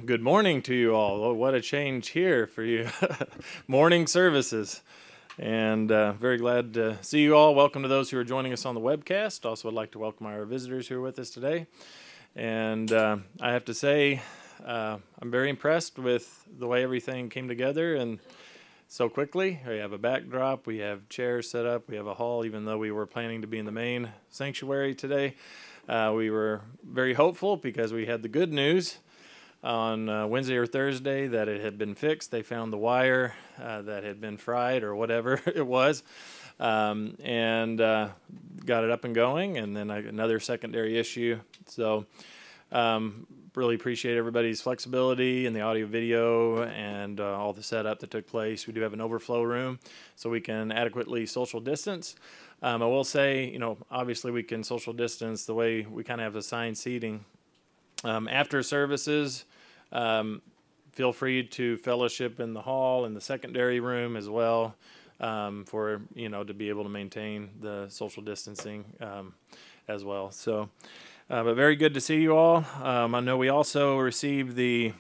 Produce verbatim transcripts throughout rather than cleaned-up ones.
Good morning to you all. Oh, what a change here for you. Morning services. And uh, very glad to see you all. Welcome to those who are joining us on the webcast. Also, I'd like to welcome our visitors who are with us today. And uh, I have to say, uh, I'm very impressed with the way everything came together and so quickly. We have a backdrop, we have chairs set up, we have a hall, even though we were planning to be in the main sanctuary today. Uh, we were very hopeful because we had the good news on uh, Wednesday or Thursday that it had been fixed. They found the wire uh, that had been fried or whatever it was, um, and uh, got it up and going, and then another secondary issue. So um, really appreciate everybody's flexibility in the audio video and uh, all the setup that took place. We do have an overflow room so we can adequately social distance. Um, I will say, you know, obviously we can social distance the way we kind of have assigned seating. Um, after services, um, feel free to fellowship in the hall in the secondary room as well, um, for, you know, to be able to maintain the social distancing um, as well. So, uh, but very good to see you all. Um, I know we also received the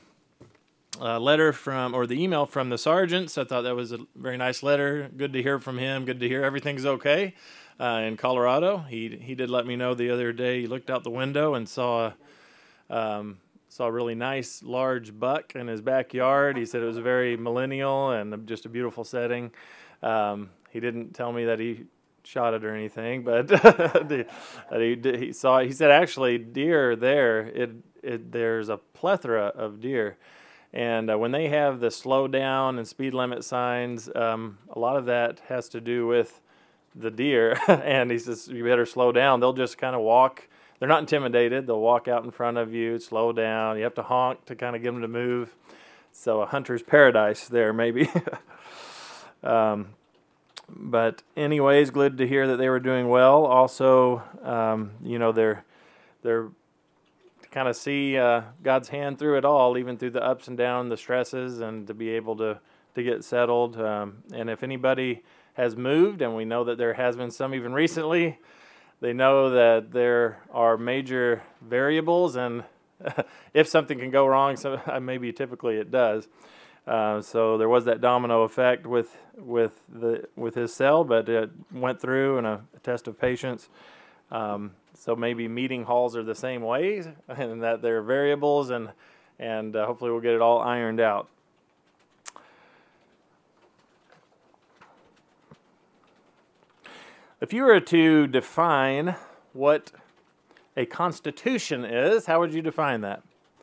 uh, letter from, or the email from the sergeants. I thought that was a very nice letter. Good to hear from him. Good to hear everything's okay uh, in Colorado. He he did let me know the other day. He looked out the window and saw Um, saw a really nice large buck in his backyard. He said it was very millennial and just a beautiful setting. Um, he didn't tell me that he shot it or anything, but the, he, he saw. He said actually deer there. It, it there's a plethora of deer, and uh, when they have the slow down and speed limit signs, um, a lot of that has to do with the deer. And he says you better slow down. They'll just kind of walk. They're not intimidated. They'll walk out in front of you, slow down. You have to honk to kind of get them to move. So a hunter's paradise there, maybe. um, but anyways, glad to hear that they were doing well. Also, um, you know, they're they're to kind of see uh, God's hand through it all, even through the ups and downs, the stresses, and to be able to to get settled. Um, and if anybody has moved, and we know that there has been some even recently, they know that there are major variables, and if something can go wrong, so maybe typically it does. Uh, so there was that domino effect with with the with his cell, but it went through, and a, a test of patience. Um, so maybe meeting halls are the same way, and that there are variables, and and uh, hopefully we'll get it all ironed out. If you were to define what a constitution is, how would you define that?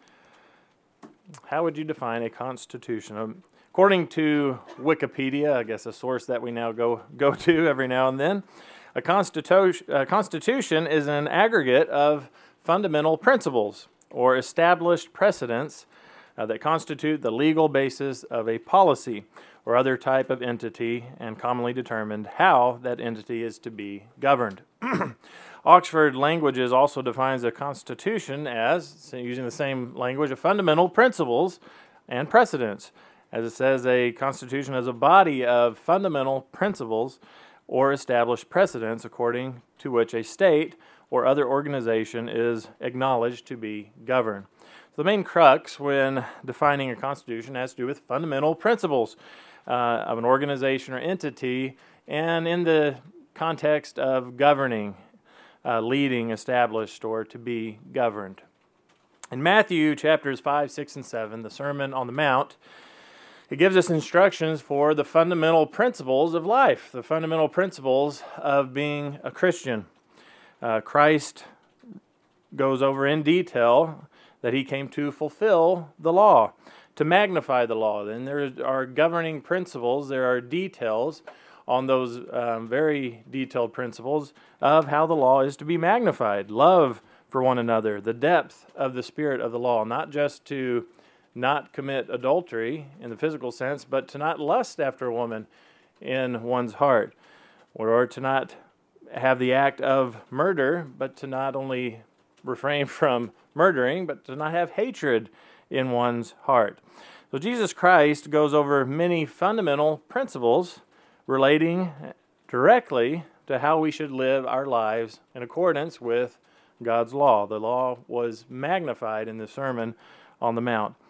How would you define a constitution? Um, according to Wikipedia, I guess a source that we now go, go to every now and then, a constitu- a constitution is an aggregate of fundamental principles or established precedents uh, that constitute the legal basis of a policy or other type of entity, and commonly determined how that entity is to be governed. Oxford Languages also defines a constitution as, using the same language, of fundamental principles and precedents. As it says, a constitution is a body of fundamental principles or established precedents according to which a state or other organization is acknowledged to be governed. So the main crux when defining a constitution has to do with fundamental principles Uh, of an organization or entity, and in the context of governing, uh, leading, established, or to be governed. In Matthew chapters five, six, and seven, the Sermon on the Mount, it gives us instructions for the fundamental principles of life, the fundamental principles of being a Christian. Uh, Christ goes over in detail that he came to fulfill the law, to magnify the law. Then there are governing principles, there are details on those um, very detailed principles of how the law is to be magnified. Love for one another, the depth of the spirit of the law, not just to not commit adultery in the physical sense, but to not lust after a woman in one's heart, or to not have the act of murder, but to not only refrain from murdering, but to not have hatred in one's heart. So Jesus Christ goes over many fundamental principles relating directly to how we should live our lives in accordance with God's law. The law was magnified in the Sermon on the Mount.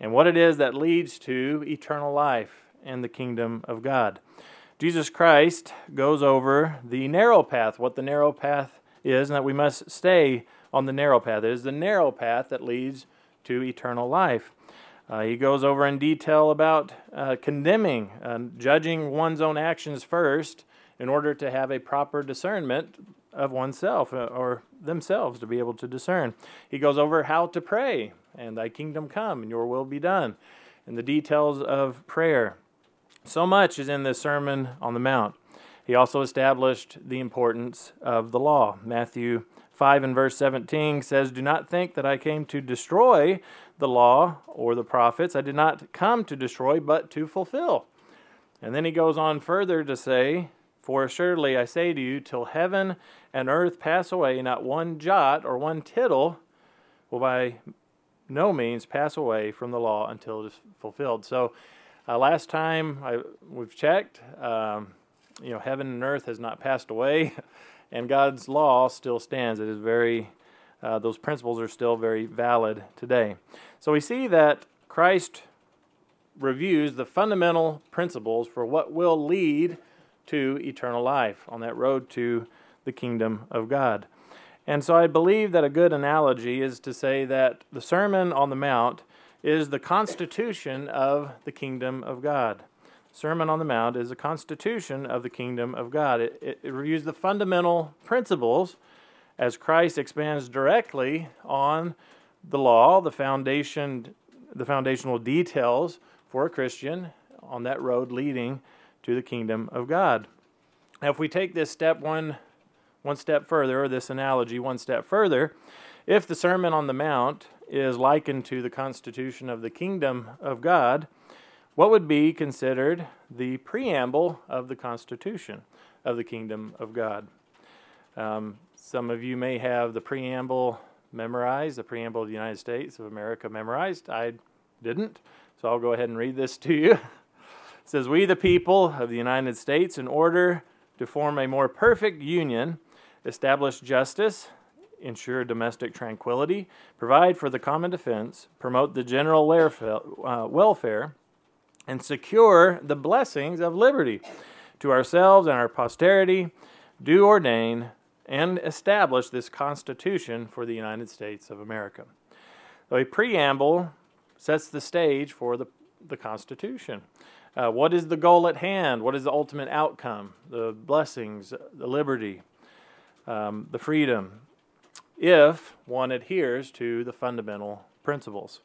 and what it is that leads to eternal life and the kingdom of God. Jesus Christ goes over the narrow path, what the narrow path is, and that we must stay on the narrow path. It is the narrow path that leads to eternal life. Uh, he goes over in detail about uh, condemning, uh, judging one's own actions first in order to have a proper discernment of oneself uh, or themselves to be able to discern. He goes over how to pray, and thy kingdom come and your will be done, and the details of prayer. So much is in this Sermon on the Mount. He also established the importance of the law. Matthew five and verse seventeen says, "Do not think that I came to destroy the law or the prophets. I did not come to destroy, but to fulfill." And then he goes on further to say, "For assuredly I say to you, till heaven and earth pass away, not one jot or one tittle will by no means pass away from the law until it is fulfilled." So uh, last time I, we've checked, um, you know, heaven and earth has not passed away, and God's law still stands. It is very, uh, those principles are still very valid today. So we see that Christ reviews the fundamental principles for what will lead to eternal life on that road to the kingdom of God. And so I believe that a good analogy is to say that the Sermon on the Mount is the constitution of the kingdom of God. Sermon on the Mount is a constitution of the kingdom of God. It, it, it reviews the fundamental principles as Christ expands directly on the law, the foundation, the foundational details for a Christian on that road leading to the kingdom of God. Now, if we take this step one, one step further, or this analogy one step further, if the Sermon on the Mount is likened to the constitution of the kingdom of God, what would be considered the preamble of the Constitution of the kingdom of God? Um, some of you may have the preamble memorized, the preamble of the United States of America memorized. I didn't, so I'll go ahead and read this to you. It says, "We the people of the United States, in order to form a more perfect union, establish justice, ensure domestic tranquility, provide for the common defense, promote the general welfare, and secure the blessings of liberty to ourselves and our posterity, do ordain and establish this Constitution for the United States of America." So a preamble sets the stage for the, the Constitution. Uh, what is the goal at hand? What is the ultimate outcome? The blessings, the liberty, um, the freedom, if one adheres to the fundamental principles.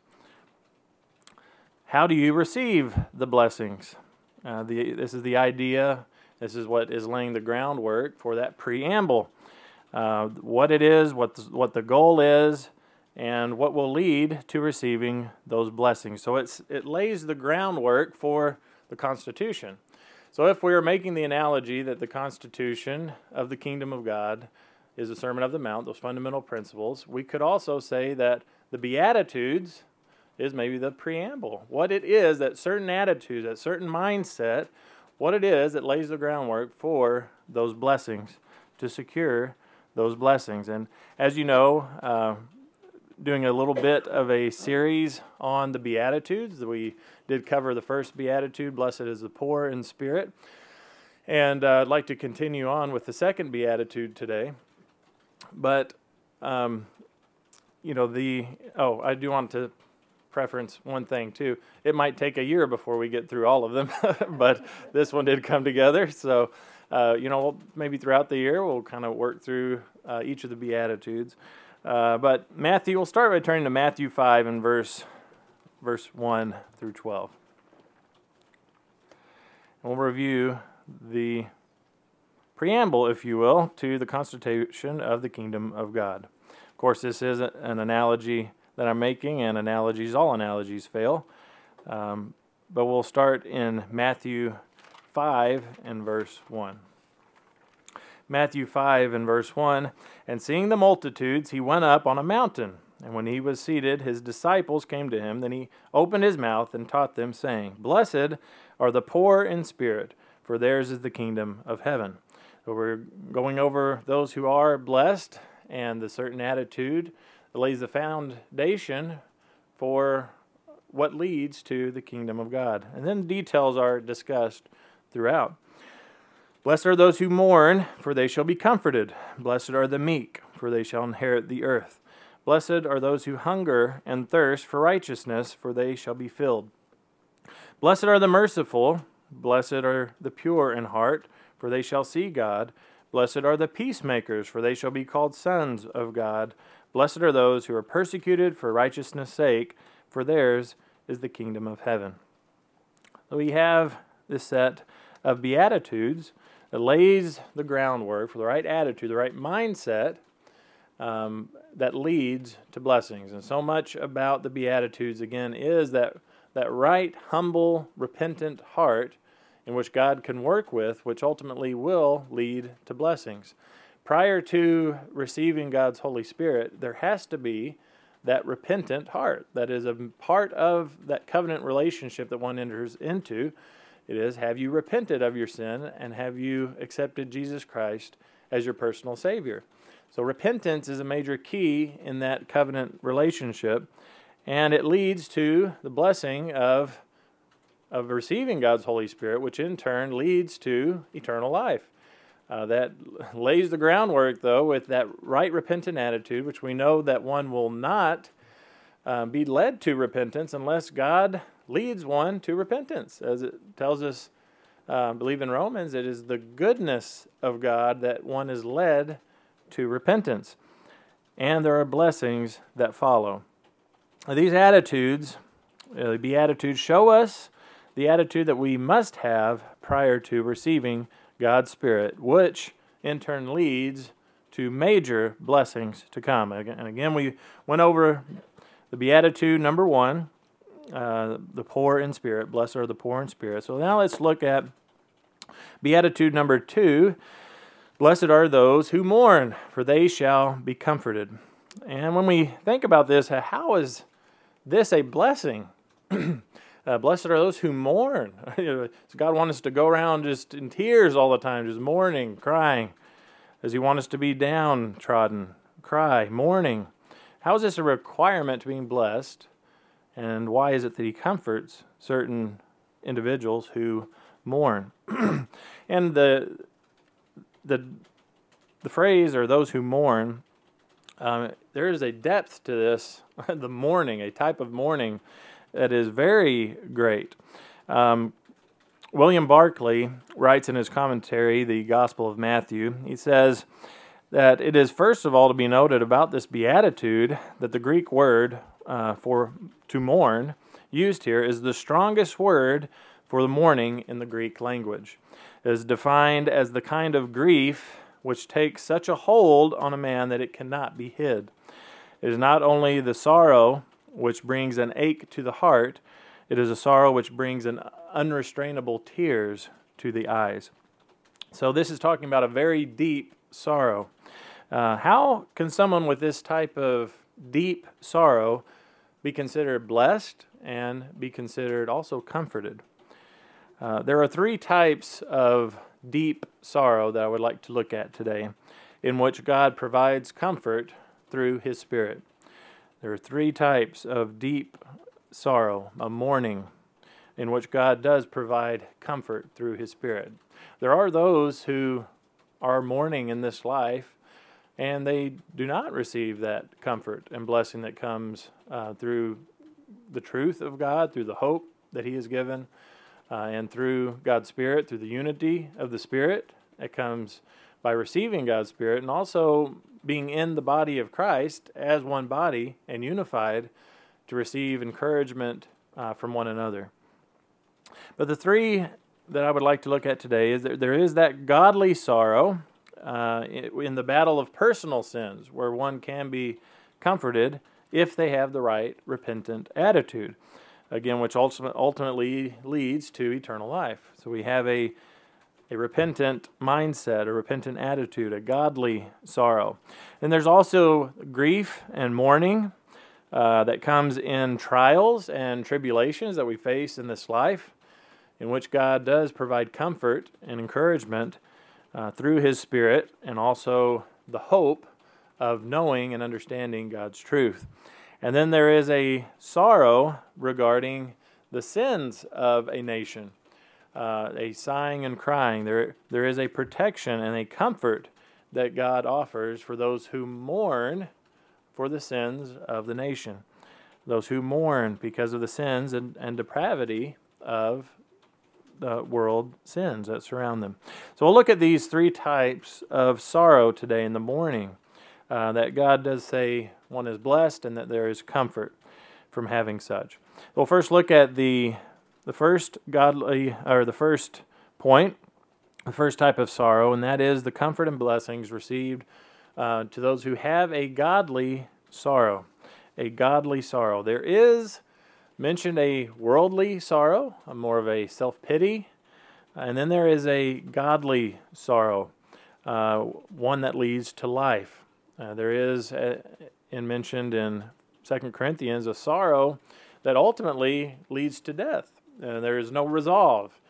How do you receive the blessings? Uh, the, this is the idea. This is what is laying the groundwork for that preamble. Uh, what it is, what the, what the goal is, and what will lead to receiving those blessings. So it's it lays the groundwork for the Constitution. So if we are making the analogy that the Constitution of the kingdom of God is the Sermon on the Mount, those fundamental principles, we could also say that the Beatitudes is maybe the preamble. What it is, that certain attitudes, that certain mindset, what it is that lays the groundwork for those blessings, to secure those blessings. And as you know, uh, doing a little bit of a series on the Beatitudes. We did cover the first Beatitude, blessed is the poor in spirit. And uh, I'd like to continue on with the second Beatitude today. But, um, you know, the, oh, I do want to preference one thing too. It might take a year before we get through all of them, but this one did come together. So, uh, you know, maybe throughout the year we'll kind of work through uh, each of the Beatitudes. Uh, but Matthew, we'll start by turning to Matthew five and verse verse one through twelve. And we'll review the preamble, if you will, to the Constitution of the Kingdom of God. Of course, this is an analogy that I'm making, and analogies, all analogies fail. Um, but we'll start in Matthew five and verse one. Matthew five and verse one, "And seeing the multitudes, he went up on a mountain. And when he was seated, his disciples came to him. Then he opened his mouth and taught them, saying, Blessed are the poor in spirit, for theirs is the kingdom of heaven." So we're going over those who are blessed and the certain attitude that lays the foundation for what leads to the kingdom of God. And then details are discussed throughout. Blessed are those who mourn, for they shall be comforted. Blessed are the meek, for they shall inherit the earth. Blessed are those who hunger and thirst for righteousness, for they shall be filled. Blessed are the merciful. Blessed are the pure in heart, for they shall see God. Blessed are the peacemakers, for they shall be called sons of God. Blessed are those who are persecuted for righteousness' sake, for theirs is the kingdom of heaven. So we have this set of Beatitudes that lays the groundwork for the right attitude, the right mindset um, that leads to blessings. And so much about the Beatitudes, again, is that, that right, humble, repentant heart in which God can work with, which ultimately will lead to blessings. Prior to receiving God's Holy Spirit, there has to be that repentant heart. That is a part of that covenant relationship that one enters into. It is, have you repented of your sin and have you accepted Jesus Christ as your personal Savior? So repentance is a major key in that covenant relationship, and it leads to the blessing of, of receiving God's Holy Spirit, which in turn leads to eternal life. Uh, that lays the groundwork, though, with that right repentant attitude, which we know that one will not uh, be led to repentance unless God leads one to repentance. As it tells us, uh, I believe in Romans, it is the goodness of God that one is led to repentance. And there are blessings that follow. Now, these attitudes, uh, the Beatitudes, show us the attitude that we must have prior to receiving God's Spirit, which in turn leads to major blessings to come. And again, we went over the Beatitude number one, uh, the poor in spirit. Blessed are the poor in spirit. So now let's look at Beatitude number two. Blessed are those who mourn, for they shall be comforted. And when we think about this, how is this a blessing? Uh, blessed are those who mourn. Does God want us to go around just in tears all the time, just mourning, crying? Does He want us to be downtrodden, cry, mourning? How is this a requirement to being blessed? And why is it that He comforts certain individuals who mourn? And the the the phrase, or those who mourn, um, there is a depth to this, the mourning, a type of mourning that is very great. Um, William Barclay writes in his commentary, The Gospel of Matthew, he says that it is first of all to be noted about this beatitude that the Greek word uh, for to mourn used here is the strongest word for the mourning in the Greek language. It is defined as the kind of grief which takes such a hold on a man that it cannot be hid. It is not only the sorrow which brings an ache to the heart, it is a sorrow which brings an unrestrainable tears to the eyes. So this is talking about a very deep sorrow. Uh, how can someone with this type of deep sorrow be considered blessed and be considered also comforted? Uh, there are three types of deep sorrow that I would like to look at today, in which God provides comfort through His Spirit. There are three types of deep sorrow, a mourning, in which God does provide comfort through His Spirit. There are those who are mourning in this life, and they do not receive that comfort and blessing that comes uh, through the truth of God, through the hope that He has given, uh, and through God's Spirit, through the unity of the Spirit that comes by receiving God's Spirit, and also being in the body of Christ as one body and unified to receive encouragement uh, from one another. But the three that I would like to look at today is that there is that godly sorrow uh, in the battle of personal sins, where one can be comforted if they have the right repentant attitude, again, which ultimately leads to eternal life. So we have a a repentant mindset, a repentant attitude, a godly sorrow. And there's also grief and mourning uh, that comes in trials and tribulations that we face in this life, in which God does provide comfort and encouragement uh, through His Spirit, and also the hope of knowing and understanding God's truth. And then there is a sorrow regarding the sins of a nation, uh, a sighing and crying. There, there is a protection and a comfort that God offers for those who mourn for the sins of the nation, those who mourn because of the sins and, and depravity of the world sins that surround them. So we'll look at these three types of sorrow today in the morning, uh, that God does say one is blessed and that there is comfort from having such. We'll first look at the the first godly, or the first point, the first type of sorrow, and that is the comfort and blessings received uh, to those who have a godly sorrow. A godly sorrow. There is mentioned a worldly sorrow, a more of a self-pity, and then there is a godly sorrow, uh, one that leads to life. Uh, there is, uh, in mentioned in Second Corinthians, a sorrow that ultimately leads to death. Uh, there is no resolve.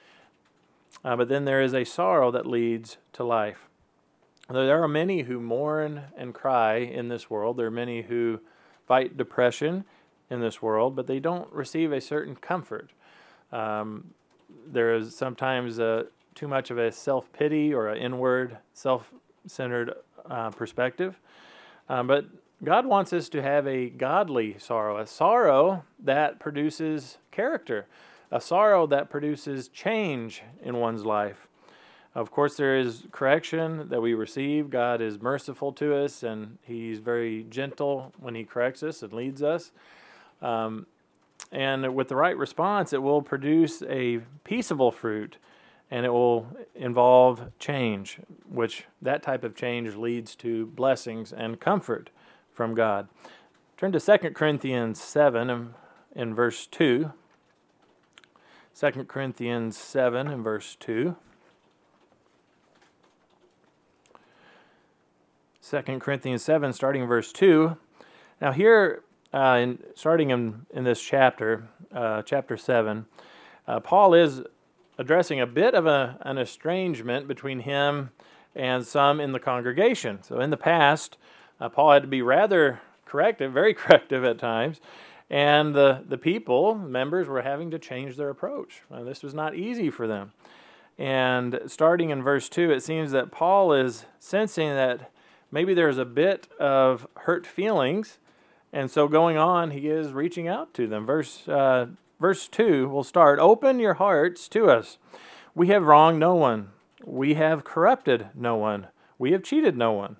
Uh, but then there is a sorrow that leads to life. There are many who mourn and cry in this world. There are many who fight depression in this world, but they don't receive a certain comfort. Um, there is sometimes a, too much of a self-pity or an inward, self-centered uh, perspective. Um, but God wants us to have a godly sorrow, a sorrow that produces character, a sorrow that produces change in one's life. Of course, there is correction that we receive. God is merciful to us, and He's very gentle when He corrects us and leads us. Um, and with the right response, it will produce a peaceable fruit, and it will involve change, which that type of change leads to blessings and comfort from God. Turn to Second Corinthians seven in, in verse two. Second Corinthians seven in verse two. Second Corinthians seven, starting in verse two. Now here, uh, in, starting in, in this chapter, uh, chapter seven, uh, Paul is addressing a bit of a, an estrangement between him and some in the congregation. So in the past, uh, Paul had to be rather corrective, very corrective at times, and the, the people, members, were having to change their approach. Uh, this was not easy for them. And starting in verse two, it seems that Paul is sensing that maybe there's a bit of hurt feelings, and so going on, he is reaching out to them. Verse uh, verse two will start, "Open your hearts to us. We have wronged no one. We have corrupted no one. We have cheated no one.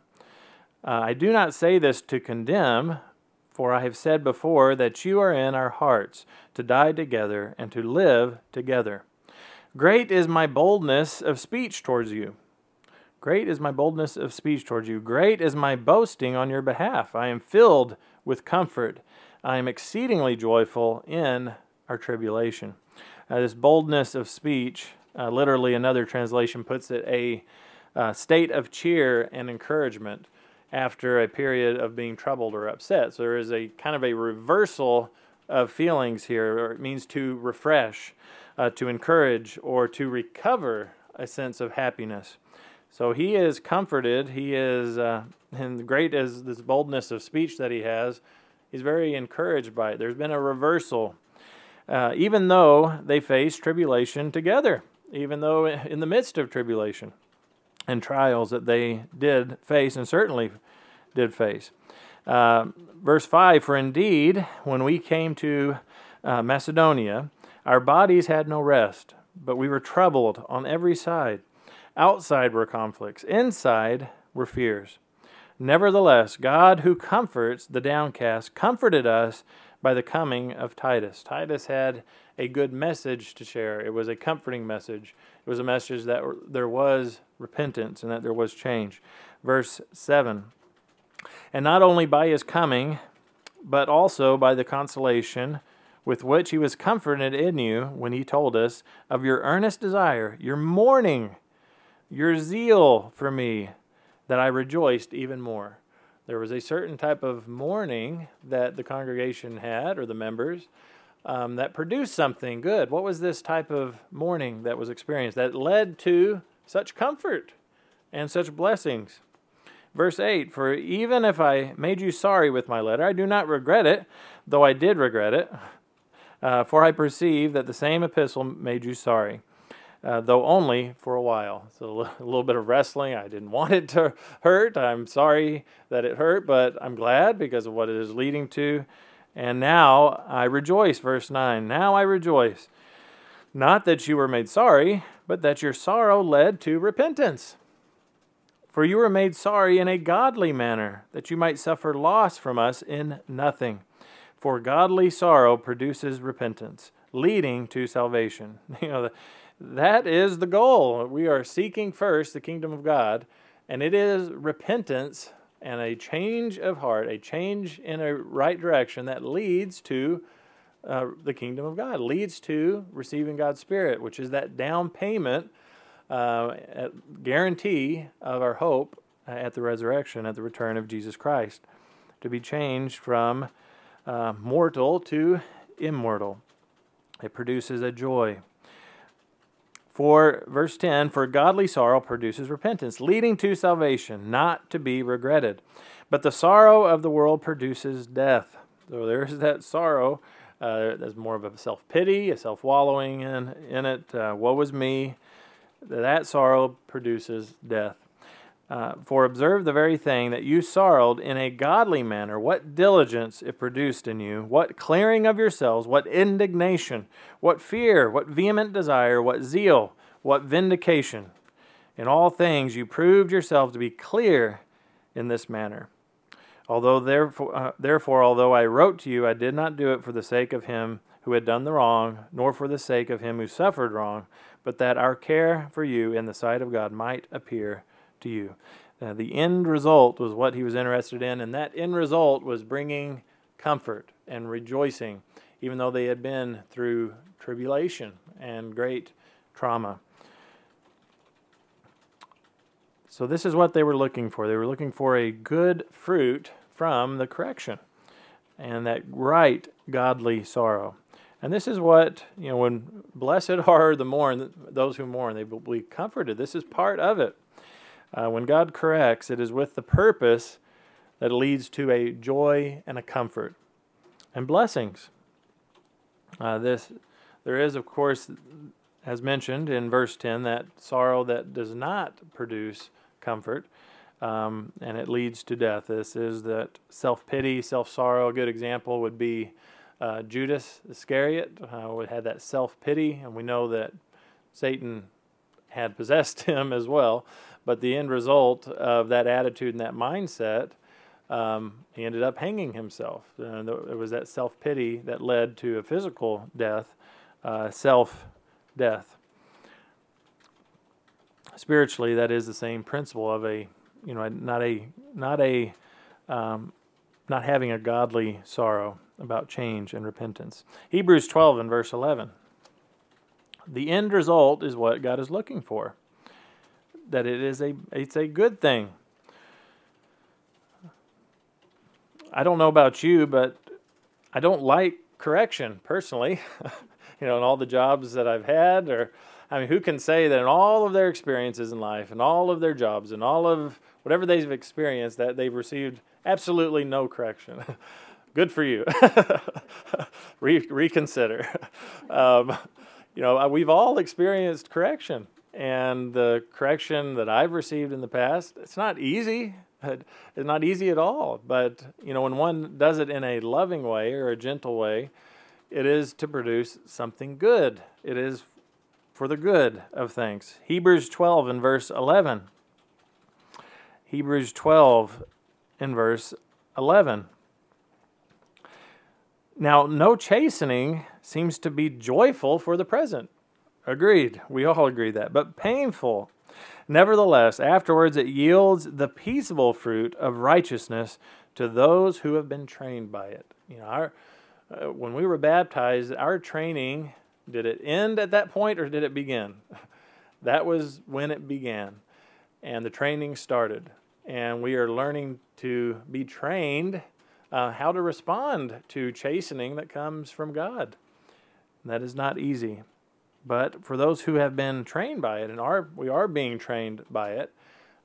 Uh, I do not say this to condemn, for I have said before that you are in our hearts, to die together and to live together. Great is my boldness of speech towards you. Great is my boldness of speech towards you. Great is my boasting on your behalf. I am filled with comfort. I am exceedingly joyful in our tribulation." Uh, this boldness of speech, uh, literally another translation puts it, a uh, state of cheer and encouragement after a period of being troubled or upset. So there is a kind of a reversal of feelings here, or it means to refresh, uh, to encourage, or to recover a sense of happiness. So he is comforted. He is, uh, and great as this boldness of speech that he has, he's very encouraged by it. There's been a reversal, uh, even though they face tribulation together, even though in the midst of tribulation and trials that they did face, and certainly did face. Uh, verse five, "For indeed, when we came to uh, Macedonia, our bodies had no rest, but we were troubled on every side. Outside were conflicts, inside were fears. Nevertheless, God who comforts the downcast comforted us by the coming of Titus." Titus had a good message to share. It was a comforting message. It was a message that there was repentance and that there was change. Verse seven, "And not only by his coming, but also by the consolation with which he was comforted in you when he told us of your earnest desire, your mourning, your zeal for me, that I rejoiced even more." There was a certain type of mourning that the congregation had, or the members, um, that produced something good. What was this type of mourning that was experienced that led to such comfort and such blessings? Verse eight, for even if I made you sorry with my letter, I do not regret it, though I did regret it. Uh, for I perceive that the same epistle made you sorry, uh, though only for a while. So a little bit of wrestling. I didn't want it to hurt. I'm sorry that it hurt, but I'm glad because of what it is leading to. And now I rejoice, verse nine. Now I rejoice, not that you were made sorry, but that your sorrow led to repentance. For you were made sorry in a godly manner, that you might suffer loss from us in nothing. For godly sorrow produces repentance, leading to salvation. You know, that is the goal. We are seeking first the kingdom of God, and it is repentance and a change of heart, a change in a right direction that leads to uh, the kingdom of God, leads to receiving God's Spirit, which is that down payment, uh, guarantee of our hope at the resurrection, at the return of Jesus Christ, to be changed from Uh, mortal to immortal. It produces a joy. For verse ten, for godly sorrow produces repentance, leading to salvation, not to be regretted. But the sorrow of the world produces death. So there's that sorrow. Uh, there's more of a self-pity, a self-wallowing in, in it. Uh, woe is me. That sorrow produces death. Uh, for observe the very thing that you sorrowed in a godly manner, what diligence it produced in you, what clearing of yourselves, what indignation, what fear, what vehement desire, what zeal, what vindication. In all things you proved yourselves to be clear in this manner. Although therefore, uh, therefore, although I wrote to you, I did not do it for the sake of him who had done the wrong, nor for the sake of him who suffered wrong, but that our care for you in the sight of God might appear to you. Uh, the end result was what he was interested in, and that end result was bringing comfort and rejoicing, even though they had been through tribulation and great trauma. So this is what they were looking for. They were looking for a good fruit from the correction and that right godly sorrow. And this is what, you know, when blessed are the mourn, those who mourn, they will be comforted. This is part of it. Uh, when God corrects, it is with the purpose that leads to a joy and a comfort and blessings. Uh, this, there is, of course, as mentioned in verse ten, that sorrow that does not produce comfort, um, and it leads to death. This is that self-pity, self-sorrow. A good example would be uh, Judas Iscariot, uh, had that self-pity, and we know that Satan had possessed him as well. But the end result of that attitude and that mindset, um, he ended up hanging himself. And it was that self-pity that led to a physical death, uh, self-death. Spiritually, that is the same principle of a, you know, not a, not a, um, not having a godly sorrow about change and repentance. Hebrews twelve and verse eleven. The end result is what God is looking for. That it is a it's a good thing. I don't know about you, but I don't like correction personally. You know, in all the jobs that I've had, or I mean, who can say that in all of their experiences in life, and all of their jobs, and all of whatever they've experienced, that they've received absolutely no correction? Good for you. Re- reconsider. Um, you know, we've all experienced correction. And the correction that I've received in the past, it's not easy. It's not easy at all. But, you know, when one does it in a loving way or a gentle way, it is to produce something good. It is for the good of things. Hebrews twelve and verse eleven. Hebrews twelve and verse eleven. Now, no chastening seems to be joyful for the present. Agreed. We all agree that. But painful. Nevertheless, afterwards it yields the peaceable fruit of righteousness to those who have been trained by it. You know, our, uh, when we were baptized, our training, did it end at that point or did it begin? That was when it began. And the training started. And we are learning to be trained uh, how to respond to chastening that comes from God. And that is not easy. But for those who have been trained by it, and are we are being trained by it,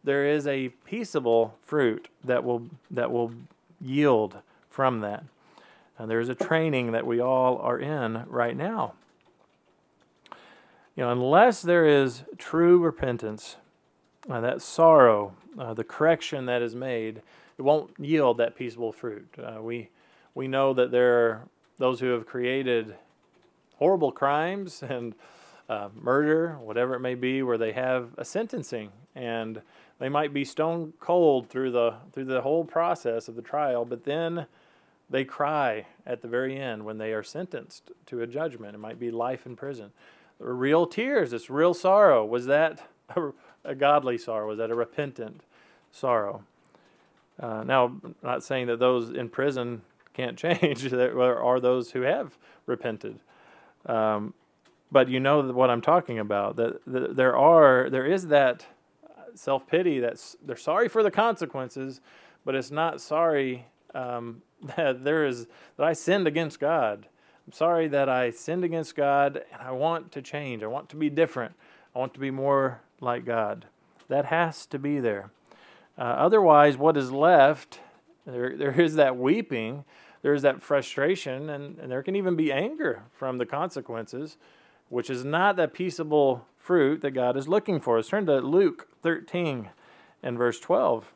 there is a peaceable fruit that will that will yield from that. And there's a training that we all are in right now. You know, unless there is true repentance, uh, that sorrow, uh, the correction that is made, it won't yield that peaceable fruit. Uh, we we know that there are those who have created horrible crimes and uh, murder, whatever it may be, where they have a sentencing, and they might be stone cold through the through the whole process of the trial, but then they cry at the very end when they are sentenced to a judgment. It might be life in prison. Real tears, it's real sorrow. Was that a, a godly sorrow? Was that a repentant sorrow? Uh, now, I'm not saying that those in prison can't change. There are those who have repented. Um, but you know what I'm talking about. That, that there are, there is that self-pity. That's they're sorry for the consequences, but it's not sorry um, that there is that I sinned against God. I'm sorry that I sinned against God, and I want to change. I want to be different. I want to be more like God. That has to be there. Uh, otherwise, what is left, there there is that weeping, there is that frustration, and, and there can even be anger from the consequences, which is not that peaceable fruit that God is looking for. Let's turn to Luke thirteen and verse twelve.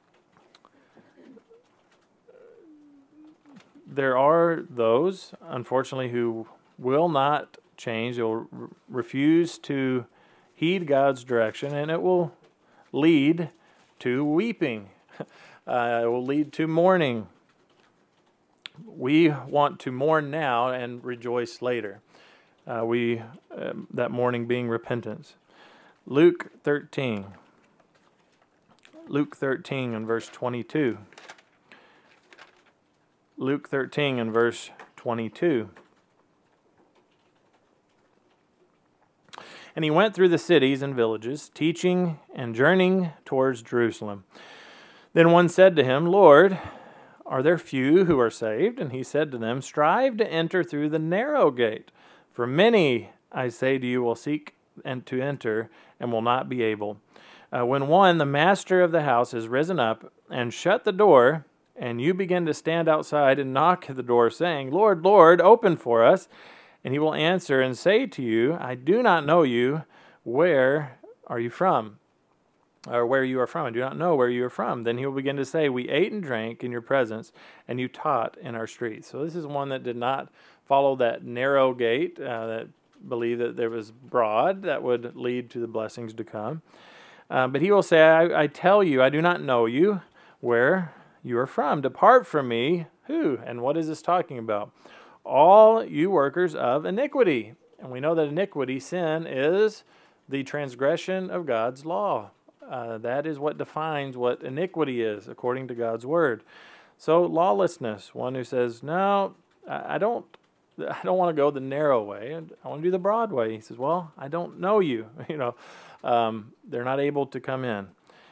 There are those, unfortunately, who will not change. They will r- refuse to heed God's direction, and it will lead to weeping. Uh, it will lead to mourning. We want to mourn now and rejoice later. Uh, we uh, that mourning being repentance. Luke thirteen. Luke thirteen and verse twenty-two. Luke thirteen and verse twenty-two. And he went through the cities and villages, teaching and journeying towards Jerusalem. Then one said to him, Lord, are there few who are saved? And he said to them, strive to enter through the narrow gate. For many, I say to you, will seek and to enter and will not be able. Uh, when one, the master of the house, has risen up and shut the door, and you begin to stand outside and knock at the door, saying, Lord, Lord, open for us. And he will answer and say to you, I do not know you. Where are you from? Or where you are from. I do not know where you are from. Then he will begin to say, we ate and drank in your presence, and you taught in our streets. So this is one that did not follow that narrow gate, uh, that believed that there was broad that would lead to the blessings to come. Uh, but he will say, I, I tell you, I do not know you. Where you are from. Depart from me. Who? And what is this talking about? All you workers of iniquity. And we know that iniquity, sin, is the transgression of God's law. Uh, that is what defines what iniquity is, according to God's word. So lawlessness, one who says, no, I don't I don't want to go the narrow way. I want to do the broad way. He says, well, I don't know you. You know, um, they're not able to come in.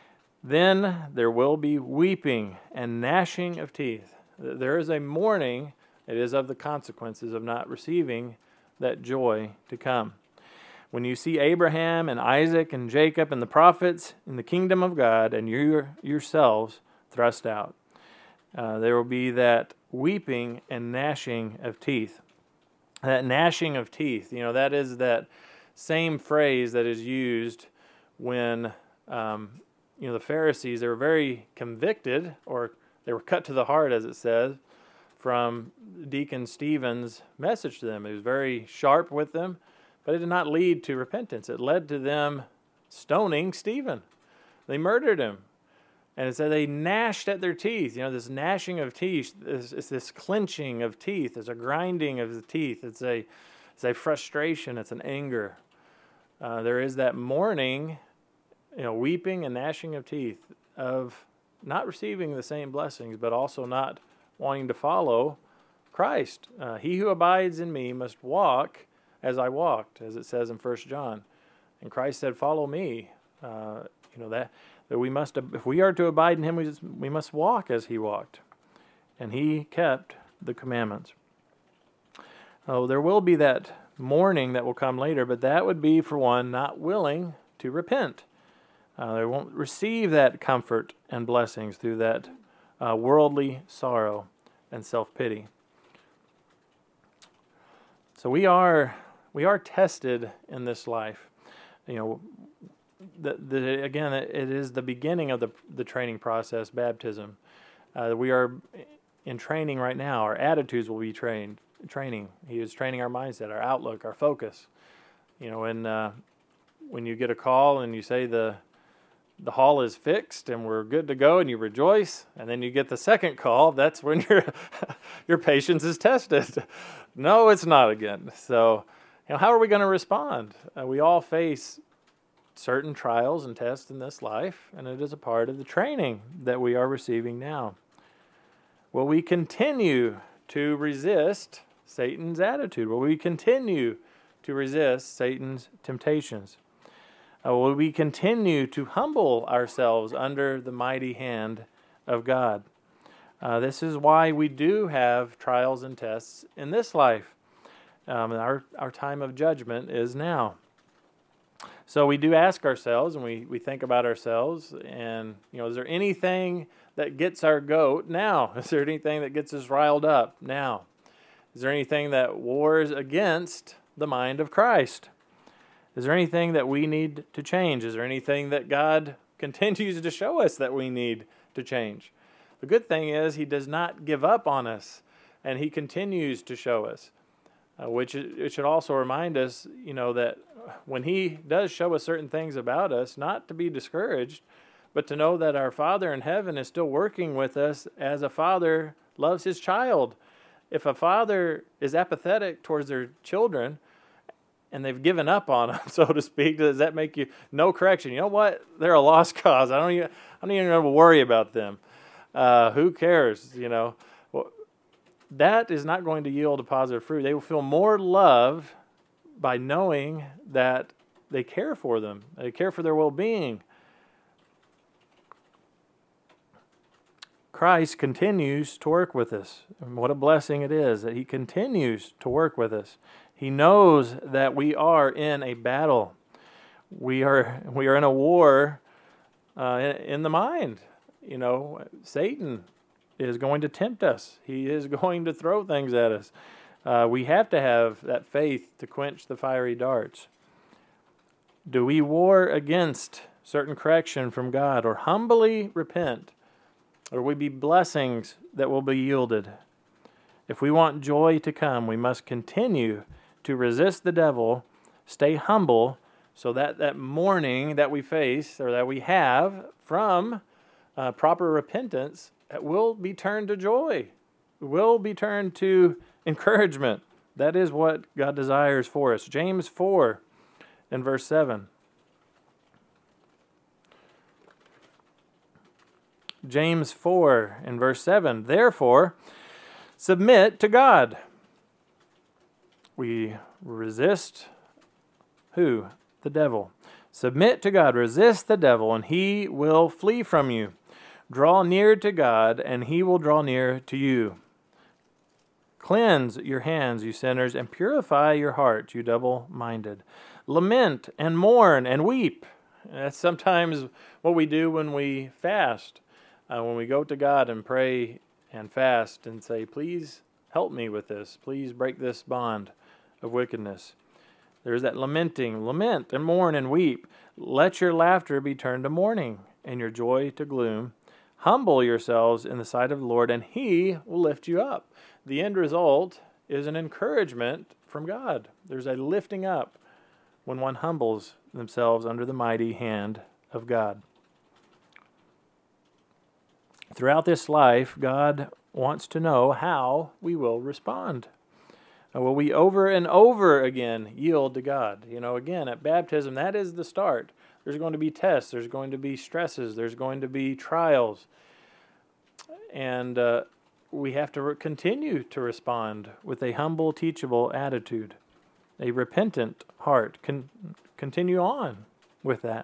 Then there will be weeping and gnashing of teeth. There is a mourning. It is of the consequences of not receiving that joy to come. When you see Abraham and Isaac and Jacob and the prophets in the kingdom of God and you yourselves thrust out, uh, there will be that weeping and gnashing of teeth. That gnashing of teeth, you know, that is that same phrase that is used when um, you know, the Pharisees, they were very convicted, or they were cut to the heart, as it says, from Deacon Stephen's message to them. It was very sharp with them, but it did not lead to repentance. It led to them stoning Stephen. They murdered him. And it said they gnashed at their teeth. You know, this gnashing of teeth, is, is this clenching of teeth. It's a grinding of the teeth. It's a, it's a frustration. It's an anger. Uh, there is that mourning, you know, weeping and gnashing of teeth of not receiving the same blessings, but also not wanting to follow Christ. Uh, he who abides in me must walk as I walked, as it says in First John. And Christ said, follow me. Uh, you know, that, that we must, if we are to abide in him, we, just, we must walk as he walked. And he kept the commandments. Oh, there will be that mourning that will come later, but that would be for one not willing to repent. Uh, they won't receive that comfort and blessings through that uh, worldly sorrow and self-pity. So we are we are tested in this life. You know, the, the, again, it is the beginning of the the training process, baptism. Uh, we are in training right now. Our attitudes will be trained. Training. He is training our mindset, our outlook, our focus. You know, and uh, when you get a call and you say the the hall is fixed and we're good to go, and you rejoice, and then you get the second call, that's when your your patience is tested. No, it's not again. So, you know, how are we going to respond? Uh, we all face certain trials and tests in this life, and it is a part of the training that we are receiving now. Will we continue to resist Satan's attitude? Will we continue to resist Satan's temptations? Uh, will we continue to humble ourselves under the mighty hand of God? Uh, this is why we do have trials and tests in this life. Um, our, our time of judgment is now. So we do ask ourselves, and we, we think about ourselves, and, you know, is there anything that gets our goat now? Is there anything that gets us riled up now? Is there anything that wars against the mind of Christ? Is there anything that we need to change? Is there anything that God continues to show us that we need to change? The good thing is He does not give up on us, and He continues to show us, uh, which it should also remind us, you know, that when He does show us certain things about us, not to be discouraged, but to know that our Father in heaven is still working with us as a father loves his child. If a father is apathetic towards their children and they've given up on them, so to speak, does that make you no correction? You know what? They're a lost cause. I don't even, I don't even have to worry about them. Uh, who cares? You know, well, that is not going to yield a positive fruit. They will feel more love by knowing that they care for them. They care for their well-being. Christ continues to work with us. And what a blessing it is that He continues to work with us. He knows that we are in a battle. We are we are in a war uh, in, in the mind. You know, Satan is going to tempt us. He is going to throw things at us. Uh, we have to have that faith to quench the fiery darts. Do we war against certain correction from God, or humbly repent? Or will we be blessings that will be yielded? If we want joy to come, we must continue to resist the devil, stay humble, so that that mourning that we face, or that we have from uh, proper repentance, it will be turned to joy, will be turned to encouragement. That is what God desires for us. James four and verse seven. James four and verse seven. Therefore, submit to God. We resist who? The devil. Submit to God. Resist the devil, and he will flee from you. Draw near to God, and he will draw near to you. Cleanse your hands, you sinners, and purify your heart, you double-minded. Lament and mourn and weep. That's sometimes what we do when we fast. Uh, when we go to God and pray and fast and say, please help me with this. Please break this bond of wickedness. There's that lamenting. Lament and mourn and weep. Let your laughter be turned to mourning and your joy to gloom. Humble yourselves in the sight of the Lord, and He will lift you up. The end result is an encouragement from God. There's a lifting up when one humbles themselves under the mighty hand of God. Throughout this life, God wants to know how we will respond. Uh, will we over and over again yield to God? You know, again, at baptism, that is the start. There's going to be tests. There's going to be stresses. There's going to be trials. And uh, we have to re- continue to respond with a humble, teachable attitude, a repentant heart. Con- continue on with that.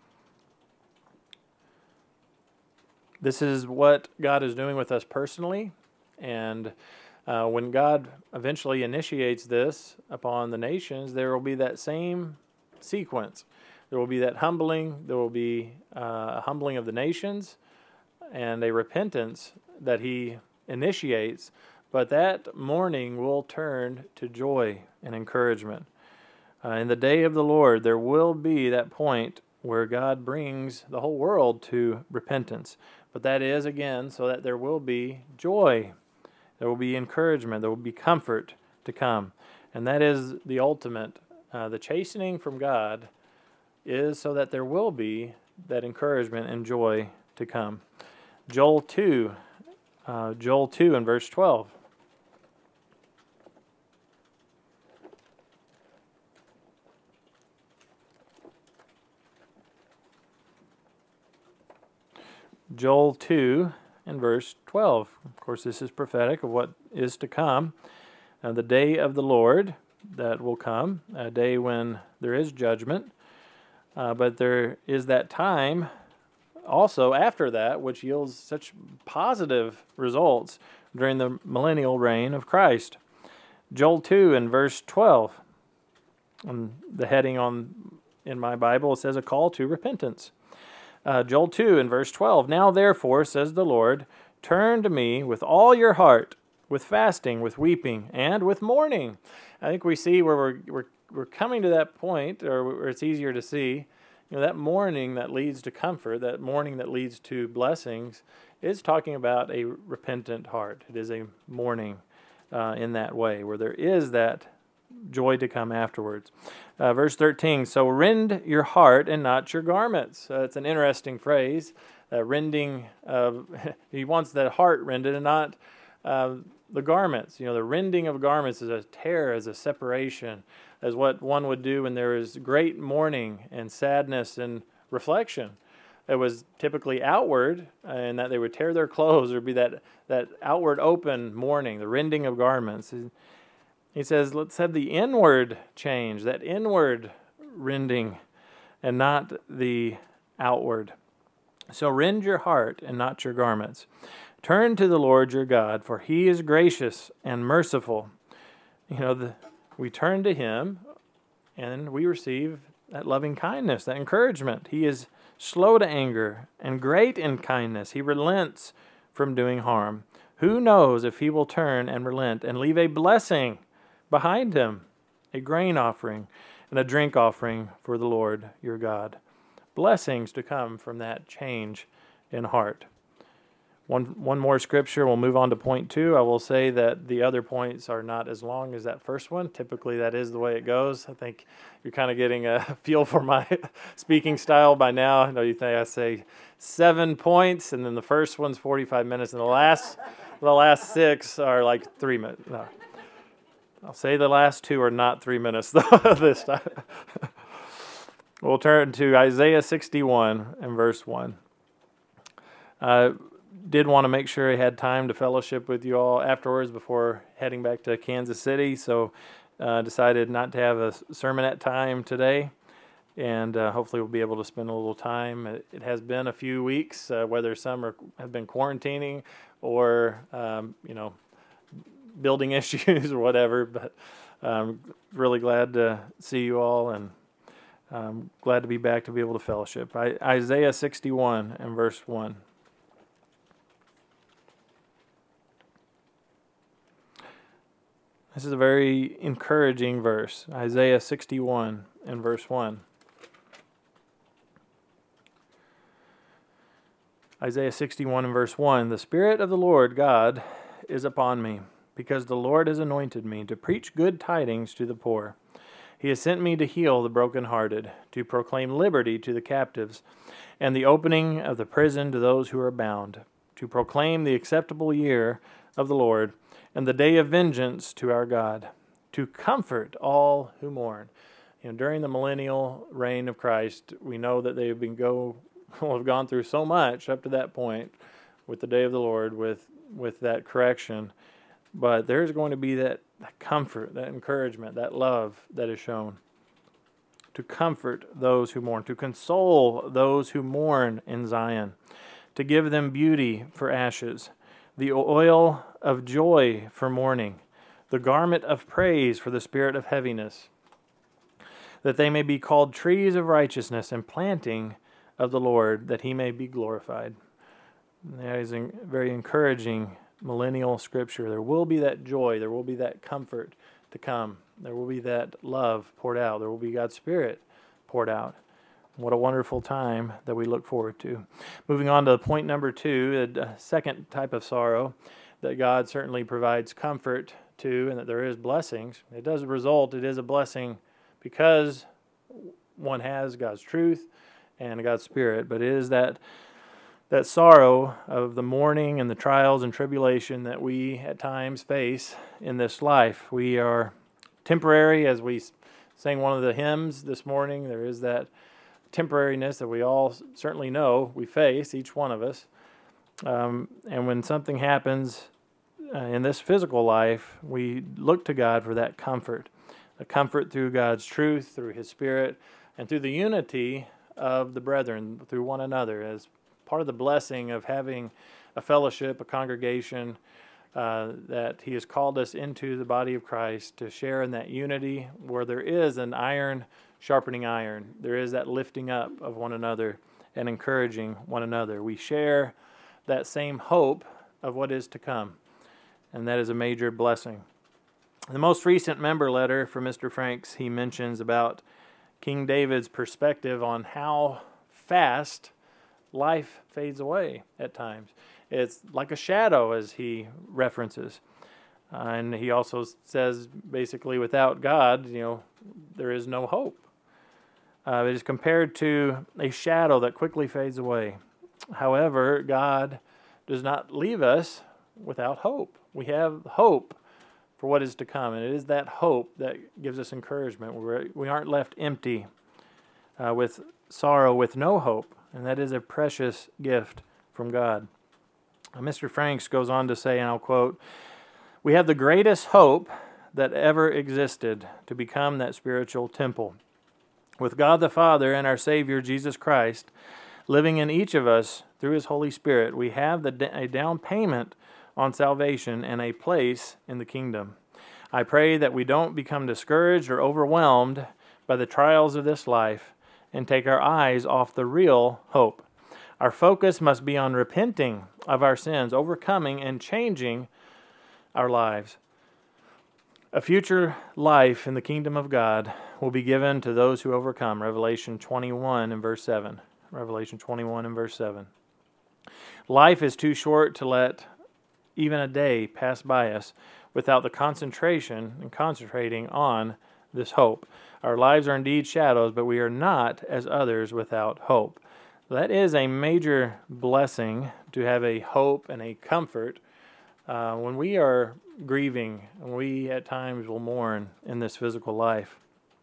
This is what God is doing with us personally, and uh, when God eventually initiates this upon the nations, there will be that same sequence. There will be that humbling. There will be uh, a humbling of the nations and a repentance that he initiates. But that mourning will turn to joy and encouragement. Uh, in the day of the Lord, there will be that point where God brings the whole world to repentance. But that is, again, so that there will be joy. There will be encouragement. There will be comfort to come. And that is the ultimate. Uh, the chastening from God is so that there will be that encouragement and joy to come. Joel two, uh, Joel two and verse twelve. Joel two and verse twelve. Of course, this is prophetic of what is to come. Uh, the day of the Lord that will come, a day when there is judgment. Uh, but there is that time also after that which yields such positive results during the millennial reign of Christ. Joel two and verse twelve. And the heading on in my Bible, it says a call to repentance. Uh, Joel two and verse twelve. Now therefore, says the Lord, turn to me with all your heart, with fasting, with weeping, and with mourning. I think we see where we're we're we're coming to that point, or where it's easier to see, you know, that mourning that leads to comfort, that mourning that leads to blessings, is talking about a repentant heart. It is a mourning uh, in that way, where there is that joy to come afterwards. Uh, verse thirteen, so rend your heart and not your garments. Uh, it's an interesting phrase, uh, rending, uh, he wants that heart rended and not uh, the garments. You know, the rending of garments is a tear, is a separation, as what one would do when there is great mourning and sadness and reflection. It was typically outward, in that they would tear their clothes, or be that, that outward open mourning, the rending of garments. He says, let's have the inward change, that inward rending, and not the outward. So rend your heart and not your garments. Turn to the Lord your God, for he is gracious and merciful. You know, the, we turn to him and we receive that loving kindness, that encouragement. He is slow to anger and great in kindness. He relents from doing harm. Who knows if he will turn and relent and leave a blessing behind him, a grain offering and a drink offering for the Lord your God. Blessings to come from that change in heart. One one more scripture, we'll move on to point two. I will say that the other points are not as long as that first one. Typically, that is the way it goes. I think you're kind of getting a feel for my speaking style by now. I know you think I say seven points, and then the first one's forty-five minutes, and the last the last six are like three minutes. No. I'll say the last two are not three minutes, though, this time. We'll turn to Isaiah sixty-one and verse one. I did want to make sure I had time to fellowship with you all afterwards before heading back to Kansas City, so uh, decided not to have a sermonette time today, and uh, hopefully we'll be able to spend a little time. It, it has been a few weeks, uh, whether some are, have been quarantining or, um, you know, building issues or whatever, but I'm really glad to see you all, and I'm glad to be back to be able to fellowship. I, Isaiah sixty-one and verse one. This is a very encouraging verse, Isaiah sixty-one and verse one. Isaiah sixty-one and verse one, the Spirit of the Lord God is upon me, because the Lord has anointed me to preach good tidings to the poor. He has sent me to heal the brokenhearted, to proclaim liberty to the captives, and the opening of the prison to those who are bound, to proclaim the acceptable year of the Lord, and the day of vengeance to our God, to comfort all who mourn. You know, during the millennial reign of Christ, we know that they have been go have gone through so much up to that point with the day of the Lord, with with that correction. But there's going to be that, that comfort, that encouragement, that love that is shown. To comfort those who mourn, to console those who mourn in Zion, to give them beauty for ashes, the oil of joy for mourning, the garment of praise for the spirit of heaviness, that they may be called trees of righteousness and planting of the Lord, that he may be glorified. That is a very encouraging millennial scripture. There will be that joy, there will be that comfort to come. There will be that love poured out. There will be God's Spirit poured out. What a wonderful time that we look forward to. Moving on to point number two, the second type of sorrow that God certainly provides comfort to, and that there is blessings. It does result, it is a blessing because one has God's truth and God's Spirit, but it is that that sorrow of the mourning and the trials and tribulation that we at times face in this life. We are temporary, as we sang one of the hymns this morning. There is that temporariness that we all certainly know we face, each one of us. Um, and when something happens uh, in this physical life, we look to God for that comfort. A comfort through God's truth, through His Spirit, and through the unity of the brethren, through one another, as part of the blessing of having a fellowship, a congregation, uh, that He has called us into the body of Christ to share in that unity where there is an iron sharpening iron. There is that lifting up of one another and encouraging one another. We share that same hope of what is to come, and that is a major blessing. The most recent member letter from Mister Franks, he mentions about King David's perspective on how fast life fades away at times. It's like a shadow, as he references. Uh, and he also says, basically, without God, you know, there is no hope. Uh, it is compared to a shadow that quickly fades away. However, God does not leave us without hope. We have hope for what is to come, and it is that hope that gives us encouragement. We're, we aren't left empty uh, with sorrow, with no hope, and that is a precious gift from God. Uh, Mister Franks goes on to say, and I'll quote, "We have the greatest hope that ever existed to become that spiritual temple. With God the Father and our Savior Jesus Christ living in each of us through His Holy Spirit, we have the, a down payment on salvation and a place in the kingdom. I pray that we don't become discouraged or overwhelmed by the trials of this life and take our eyes off the real hope. Our focus must be on repenting of our sins, overcoming and changing our lives. A future life in the kingdom of God will be given to those who overcome." Revelation twenty-one and verse seven. Revelation twenty-one and verse seven. Life is too short to let even a day pass by us without the concentration and concentrating on this hope. Our lives are indeed shadows, but we are not as others without hope. That is a major blessing, to have a hope and a comfort uh, when we are grieving, and we at times will mourn in this physical life.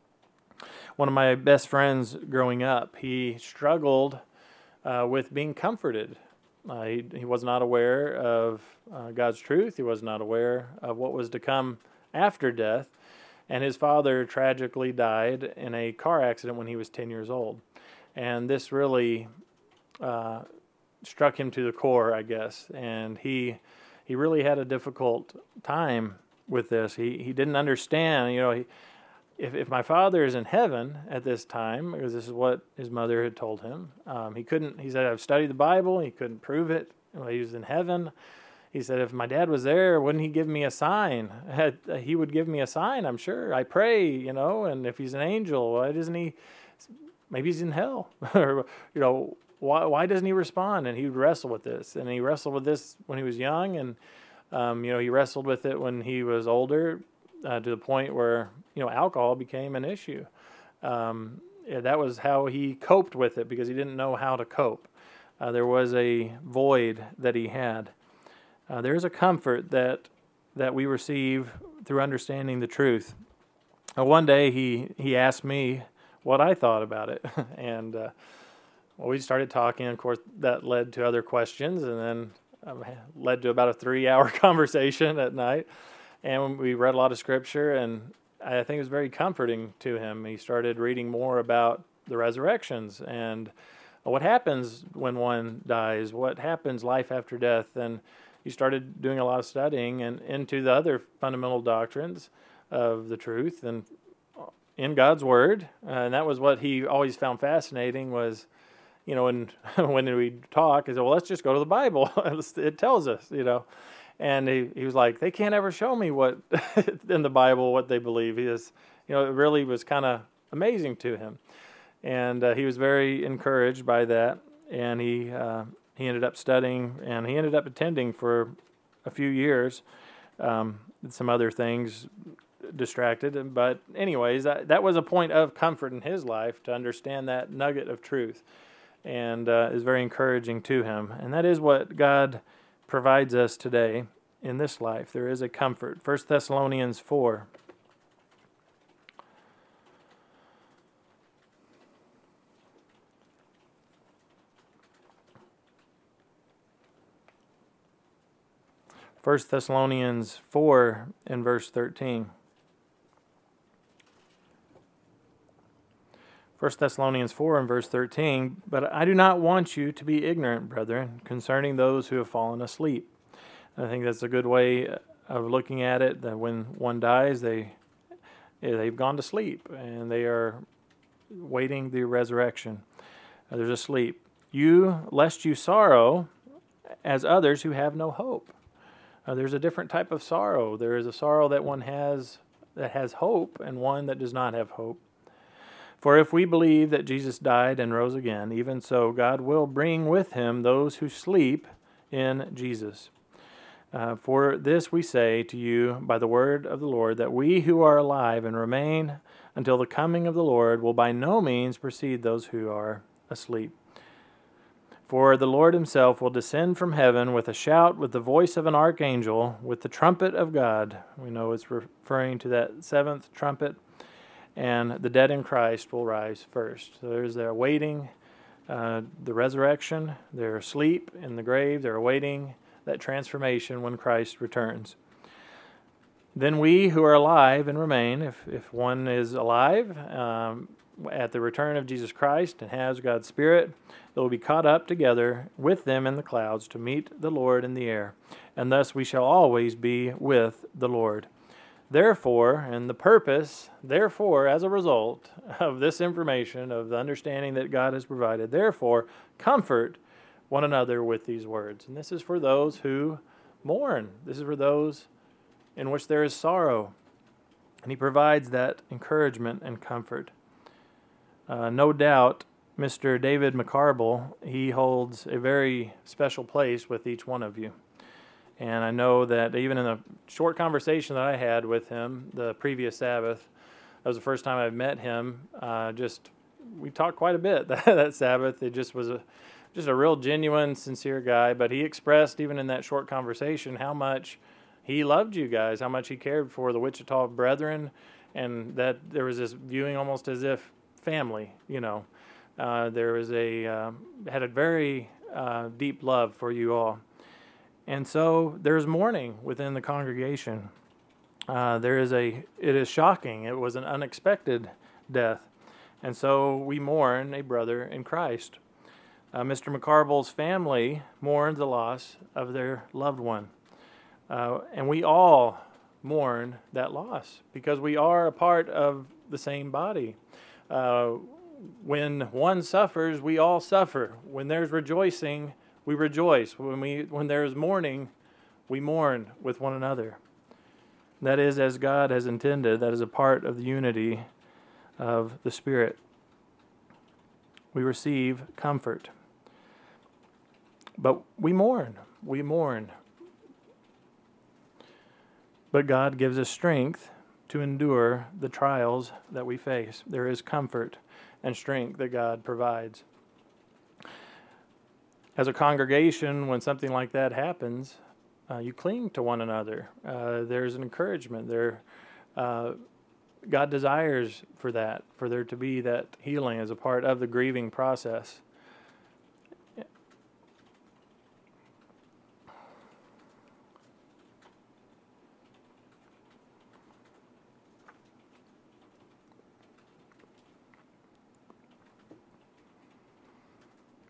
One of my best friends growing up, he struggled uh, with being comforted. Uh, he, he was not aware of uh, God's truth. He was not aware of what was to come after death. And his father tragically died in a car accident when he was ten years old. And this really uh, struck him to the core, I guess. And he he really had a difficult time with this. He he didn't understand, you know, he, if if my father is in heaven at this time, because this is what his mother had told him, um, he couldn't, he said, I've studied the Bible, he couldn't prove it. Well, he was in heaven. He said, if my dad was there, wouldn't he give me a sign? He would give me a sign, I'm sure. I pray, you know, and if he's an angel, why doesn't he, maybe he's in hell. Or, you know, why why doesn't he respond? And he would wrestle with this. And he wrestled with this when he was young, and, um, you know, he wrestled with it when he was older, uh, to the point where, you know, alcohol became an issue. Um, yeah, that was how he coped with it, because he didn't know how to cope. Uh, there was a void that he had. Uh, there is a comfort that that we receive through understanding the truth. Uh, one day he, he asked me what I thought about it, and uh, well, we started talking. Of course, that led to other questions, and then um, led to about a three-hour conversation at night. And we read a lot of scripture, and I think it was very comforting to him. He started reading more about the resurrections and what happens when one dies, what happens life after death, and he started doing a lot of studying and into the other fundamental doctrines of the truth. And in God's Word, uh, and that was what he always found fascinating was, you know, when when we talk, he said, well, let's just go to the Bible. It tells us, you know. And he, he was like, they can't ever show me what in the Bible, what they believe. He is, you know, it really was kind of amazing to him. And uh, he was very encouraged by that. And he uh, he ended up studying, and he ended up attending for a few years. Um, some other things distracted him. But anyways, that, that was a point of comfort in his life to understand that nugget of truth. And uh, is very encouraging to him. And that is what God provides us today in this life. There is a comfort. First Thessalonians four. First Thessalonians four and verse thirteen. First Thessalonians four and verse thirteen, but I do not want you to be ignorant, brethren, concerning those who have fallen asleep. I think that's a good way of looking at it, that when one dies, they, they've gone to sleep, and they are waiting the resurrection. Uh, there's a sleep. You, lest you sorrow, as others who have no hope. Uh, there's a different type of sorrow. There is a sorrow that one has that has hope, and one that does not have hope. For if we believe that Jesus died and rose again, even so God will bring with him those who sleep in Jesus. Uh, for this we say to you by the word of the Lord, that we who are alive and remain until the coming of the Lord will by no means precede those who are asleep. For the Lord himself will descend from heaven with a shout, with the voice of an archangel, with the trumpet of God. We know it's referring to that seventh trumpet. And the dead in Christ will rise first. So there's they're awaiting uh, the resurrection. They're asleep in the grave. They're awaiting that transformation when Christ returns. Then we who are alive and remain, if, if one is alive um, at the return of Jesus Christ and has God's Spirit, they will be caught up together with them in the clouds to meet the Lord in the air. And thus we shall always be with the Lord. Therefore, and the purpose, therefore, as a result of this information, of the understanding that God has provided, therefore, comfort one another with these words. And this is for those who mourn. This is for those in which there is sorrow. And he provides that encouragement and comfort. Uh, no doubt, Mister David McCarble, he holds a very special place with each one of you. And I know that even in a short conversation that I had with him the previous Sabbath, that was the first time I've met him. Uh, just we talked quite a bit that, that Sabbath. It just was a just a real genuine, sincere guy. But he expressed even in that short conversation how much he loved you guys, how much he cared for the Wichita brethren, and that there was this viewing almost as if family. You know, uh, there was a uh, had a very uh, deep love for you all. And so there's mourning within the congregation. Uh, there is a, it is shocking. It was an unexpected death. And so we mourn a brother in Christ. Uh, Mister McCarble's family mourned the loss of their loved one. Uh, and we all mourn that loss because we are a part of the same body. Uh, when one suffers, we all suffer. When there's rejoicing, we rejoice. When we when there is mourning, we mourn with one another. That is as God has intended. That is a part of the unity of the Spirit. We receive comfort. But we mourn. We mourn. But God gives us strength to endure the trials that we face. There is comfort and strength that God provides. As a congregation, when something like that happens, uh, you cling to one another. Uh, there's an encouragement. There, uh, God desires for that, for there to be that healing as a part of the grieving process.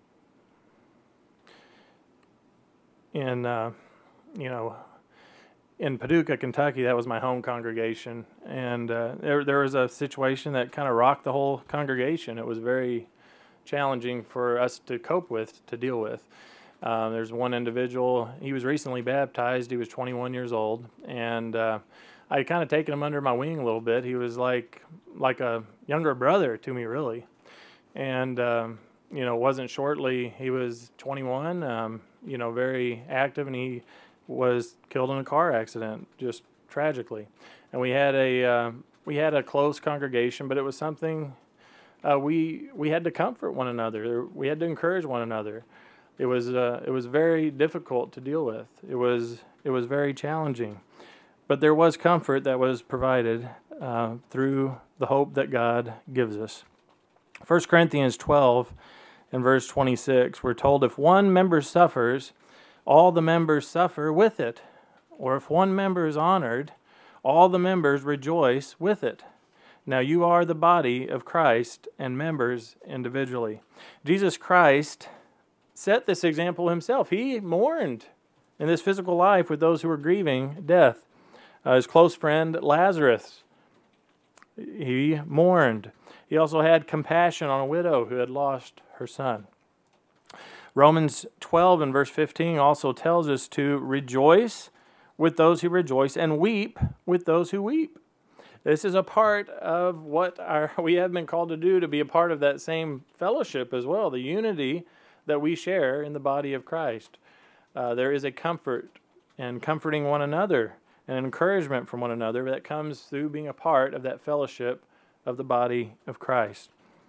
And, uh, you know, in Paducah, Kentucky. That was my home congregation, and uh, there there was a situation that kind of rocked the whole congregation. It was very challenging for us to cope with, to deal with. Uh, there's one individual, he was recently baptized, he was twenty-one years old, and uh, I had kind of taken him under my wing a little bit. He was like like a younger brother to me, really. And, um, you know, wasn't shortly, he was twenty-one, um, you know, very active, and he was killed in a car accident, just tragically. And we had a uh, we had a close congregation, but it was something uh, we we had to comfort one another. We had to encourage one another. It was uh, it was very difficult to deal with. It was it was very challenging, but there was comfort that was provided uh, through the hope that God gives us. First Corinthians twelve and verse twenty-six, we're told, if one member suffers, all the members suffer with it. Or if one member is honored, all the members rejoice with it. Now you are the body of Christ and members individually. Jesus Christ set this example himself. He mourned in this physical life with those who were grieving death. Uh, his close friend Lazarus, he mourned. He also had compassion on a widow who had lost her son. Romans twelve and verse fifteen also tells us to rejoice with those who rejoice and weep with those who weep. This is a part of what our, we have been called to do, to be a part of that same fellowship as well, the unity that we share in the body of Christ. Uh, there is a comfort and comforting one another and encouragement from one another that comes through being a part of that fellowship of the body of Christ.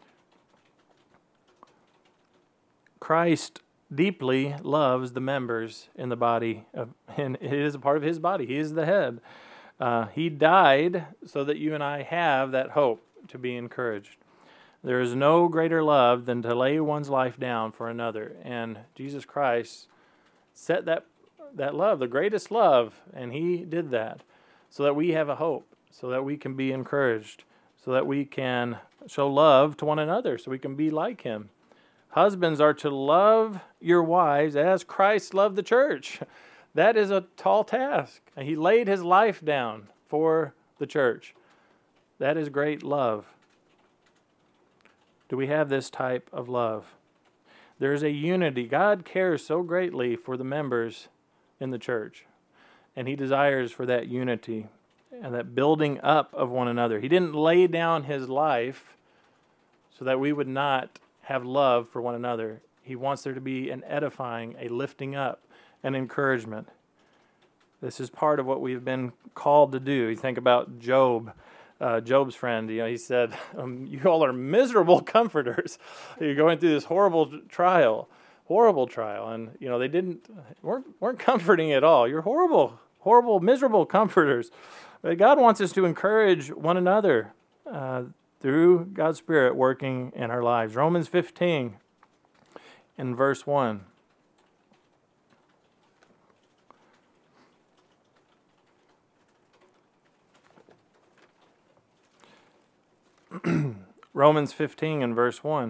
Christ deeply loves the members in the body, of, and it is a part of his body. He is the head. Uh, he died so that you and I have that hope to be encouraged. There is no greater love than to lay one's life down for another. And Jesus Christ set that that love, the greatest love, and he did that so that we have a hope, so that we can be encouraged, so that we can show love to one another, so we can be like him. Husbands are to love your wives as Christ loved the church. That is a tall task. He laid his life down for the church. That is great love. Do we have this type of love? There is a unity. God cares so greatly for the members in the church, and he desires for that unity and that building up of one another. He didn't lay down his life so that we would not have love for one another. He wants there to be an edifying, a lifting up, an encouragement. This is part of what we've been called to do. You think about Job. Uh, Job's friend, you know, he said, um, you all are miserable comforters. You're going through this horrible trial, horrible trial. And, you know, they didn't, weren't, weren't comforting at all. You're horrible, horrible, miserable comforters. But God wants us to encourage one another uh, through God's Spirit working in our lives. Romans fifteen in verse one. Romans fifteen and verse one.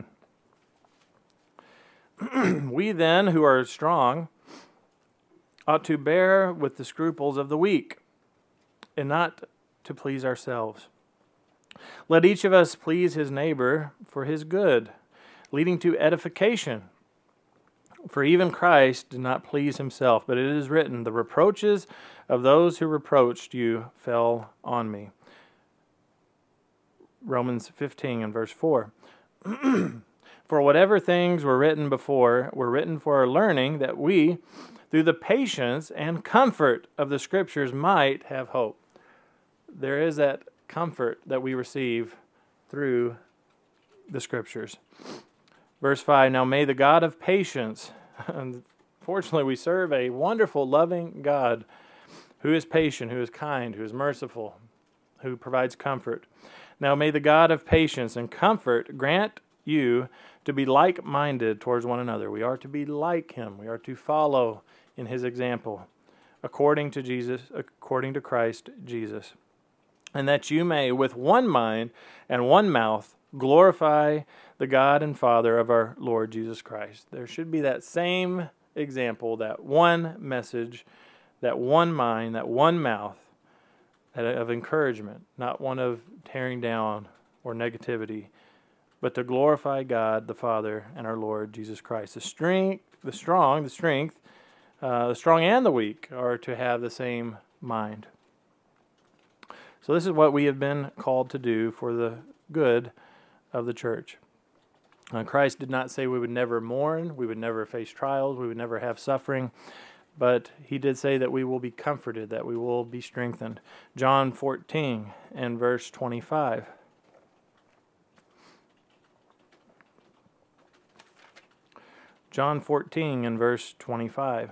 We then, who are strong, ought to bear with the scruples of the weak, and not to please ourselves. Let each of us please his neighbor for his good, leading to edification. For even Christ did not please himself, but it is written, the reproaches of those who reproached you fell on me. Romans fifteen and verse four. For whatever things were written before were written for our learning, that we, through the patience and comfort of the Scriptures, might have hope. There is that comfort that we receive through the Scriptures. Verse five, now may the God of patience, unfortunately we serve a wonderful, loving God who is patient, who is kind, who is merciful, who provides comfort. Now may the God of patience and comfort grant you to be like-minded towards one another. We are to be like him. We are to follow in his example, according to Jesus, according to Christ Jesus. And that you may, with one mind and one mouth, glorify the God and Father of our Lord Jesus Christ. There should be that same example, that one message that one mind, that one mouth of encouragement, not one of tearing down or negativity, but to glorify God the Father and our Lord Jesus Christ. The strength, the strong, the strength, uh, the strong and the weak are to have the same mind. So this is what we have been called to do for the good of the church. Uh, Christ did not say we would never mourn, we would never face trials, we would never have suffering, but he did say that we will be comforted, that we will be strengthened. John fourteen and verse twenty-five. John fourteen and verse twenty-five.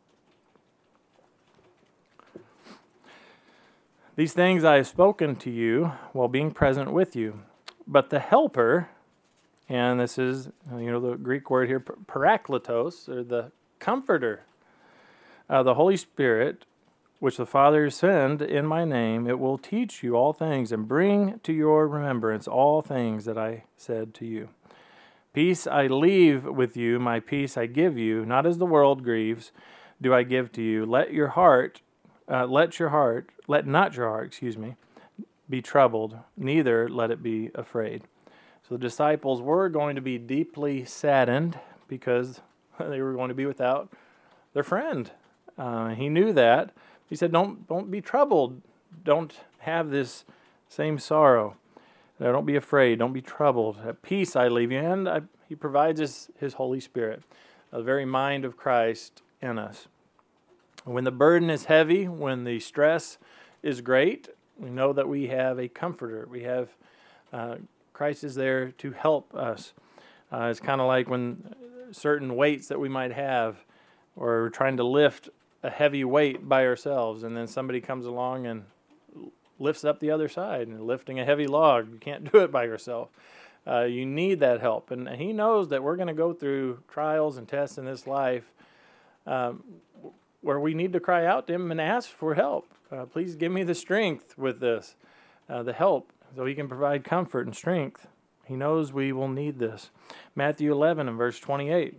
These things I have spoken to you while being present with you. But the Helper, and this is, you know, the Greek word here, parakletos, or the Comforter, uh, the Holy Spirit, which the Father send in my name, it will teach you all things and bring to your remembrance all things that I said to you. Peace I leave with you, my peace I give you, not as the world grieves, do I give to you. Let your heart, uh, let your heart, let not your heart, excuse me, be troubled, neither let it be afraid. So the disciples were going to be deeply saddened because they were going to be without their friend. Uh, he knew that. He said, don't, don't be troubled. Don't have this same sorrow. Uh, don't be afraid. Don't be troubled. At peace I leave you. And I, he provides us his Holy Spirit, the very mind of Christ in us. When the burden is heavy, when the stress is great, we know that we have a comforter. We have uh, Christ is there to help us. Uh, it's kind of like when certain weights that we might have, or we're trying to lift a heavy weight by ourselves, and then somebody comes along and lifts up the other side, and lifting a heavy log. You can't do it by yourself. Uh, you need that help. And he knows that we're going to go through trials and tests in this life um, where we need to cry out to him and ask for help. Uh, please give me the strength with this, uh, the help, so he can provide comfort and strength. He knows we will need this. Matthew eleven and verse twenty-eight.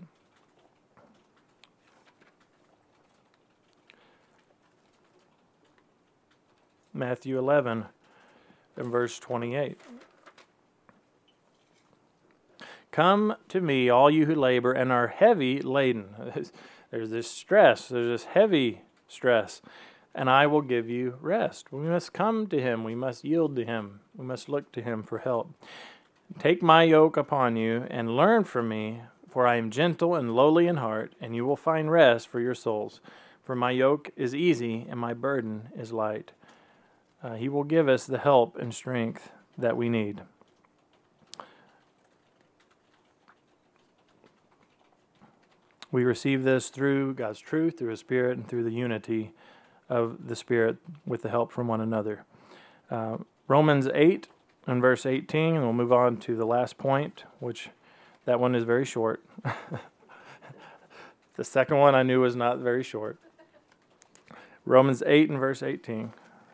Matthew eleven and verse twenty-eight. Come to me, all you who labor and are heavy laden. There's this stress, there's this heavy stress, and I will give you rest. We must come to him, we must yield to him, we must look to him for help. Take my yoke upon you and learn from me, for I am gentle and lowly in heart, and you will find rest for your souls. For my yoke is easy and my burden is light. Uh, he will give us the help and strength that we need. We receive this through God's truth, through his Spirit, and through the unity of the Spirit with the help from one another. Uh, Romans eight and verse eighteen, and we'll move on to the last point, which that one is very short. The second one I knew was not very short. Romans eight and verse eighteen.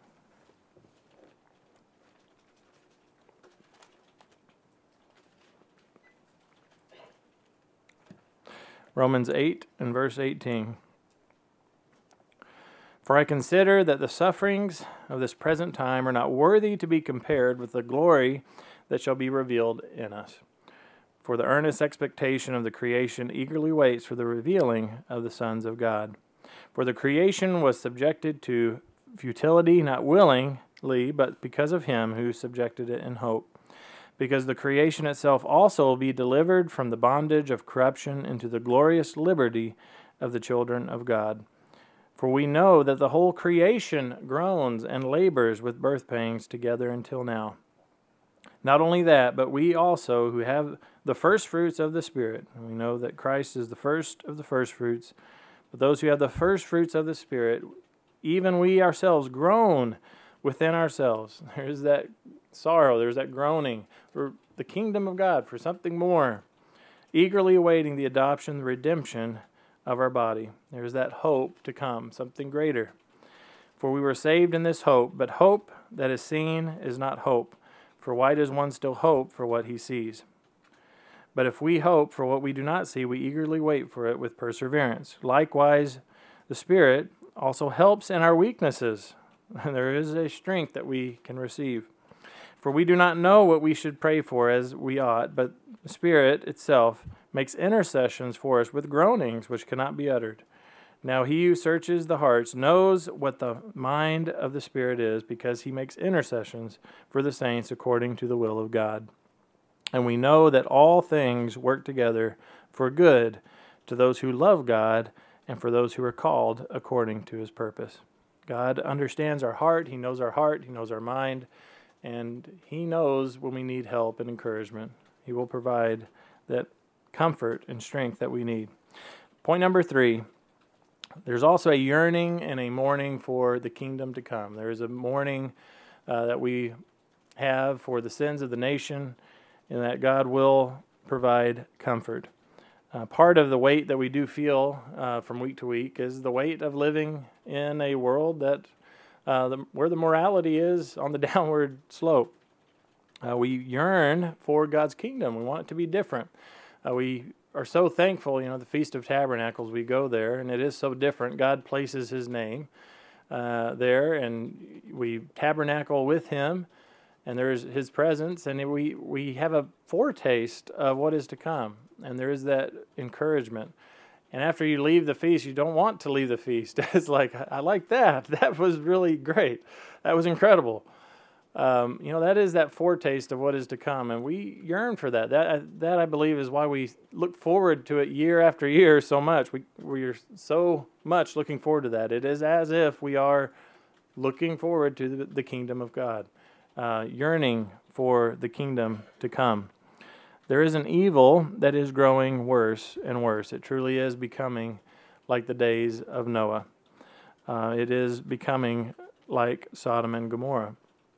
Romans eight and verse eighteen. For I consider that the sufferings of this present time are not worthy to be compared with the glory that shall be revealed in us. For the earnest expectation of the creation eagerly waits for the revealing of the sons of God. For the creation was subjected to futility, not willingly, but because of him who subjected it in hope. Because the creation itself also will be delivered from the bondage of corruption into the glorious liberty of the children of God. For we know that the whole creation groans and labors with birth pangs together until now. Not only that, but we also who have the first fruits of the Spirit, and we know that Christ is the first of the first fruits, but those who have the first fruits of the Spirit, even we ourselves groan within ourselves. There's that sorrow, there's that groaning for the kingdom of God, for something more, eagerly awaiting the adoption, the redemption of our body. There's that hope to come, something greater. For we were saved in this hope, but hope that is seen is not hope. For why does one still hope for what he sees? But if we hope for what we do not see, we eagerly wait for it with perseverance. Likewise, the Spirit also helps in our weaknesses. There is a strength that we can receive. For we do not know what we should pray for as we ought, but the Spirit itself makes intercessions for us with groanings which cannot be uttered. Now he who searches the hearts knows what the mind of the Spirit is, because he makes intercessions for the saints according to the will of God. And we know that all things work together for good to those who love God and for those who are called according to his purpose. God understands our heart. He knows our heart. He knows our mind. And he knows when we need help and encouragement. He will provide that comfort and strength that we need. Point number three, there's also a yearning and a mourning for the kingdom to come. There is a mourning uh, that we have for the sins of the nation, and that God will provide comfort. Uh, part of the weight that we do feel uh, from week to week is the weight of living in a world that uh, the, where the morality is on the downward slope. Uh, we yearn for God's kingdom. We want it to be different. Uh, we are so thankful, you know, the Feast of Tabernacles, we go there, and it is so different. God places his name uh, there, and we tabernacle with him, and there is his presence, and we, we have a foretaste of what is to come, and there is that encouragement. And after you leave the feast, you don't want to leave the feast. It's like, I like that. That was really great. That was incredible. Um, you know, that is that foretaste of what is to come, and we yearn for that. That, that I believe, is why we look forward to it year after year so much. We we are so much looking forward to that. It is as if we are looking forward to the, the kingdom of God, uh, yearning for the kingdom to come. There is an evil that is growing worse and worse. It truly is becoming like the days of Noah. Uh, it is becoming like Sodom and Gomorrah.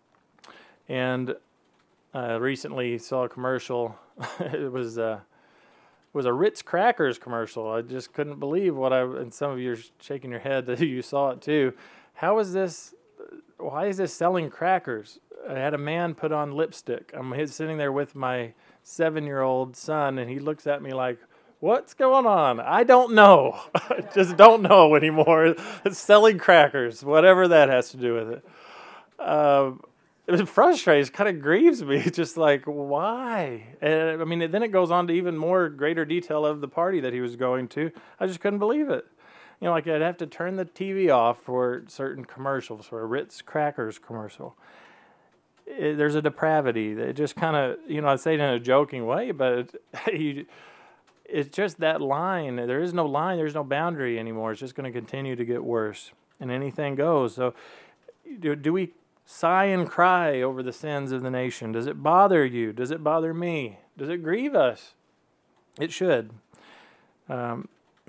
And I uh, recently saw a commercial. It was uh, was a Ritz Crackers commercial. I just couldn't believe what I. And some of you are shaking your head that you saw it too. How is this? Why is this selling crackers? I had a man put on lipstick. I'm sitting there with my seven-year-old son, and he looks at me like, "What's going on?" I don't know. I just don't know anymore. It's selling crackers, whatever that has to do with it. Um, It was frustrating. It kind of grieves me. It's just like, why? And I mean, then it goes on to even more greater detail of the party that he was going to. I just couldn't believe it. You know, like I'd have to turn the T V off for certain commercials, for a Ritz Crackers commercial. It, there's a depravity. It just kind of, you know, I say it in a joking way, but it, you, it's just that line. There is no line. There's no boundary anymore. It's just going to continue to get worse, and anything goes. So do, do we sigh and cry over the sins of the nation? Does it bother you? Does it bother me? Does it grieve us? It should. Um,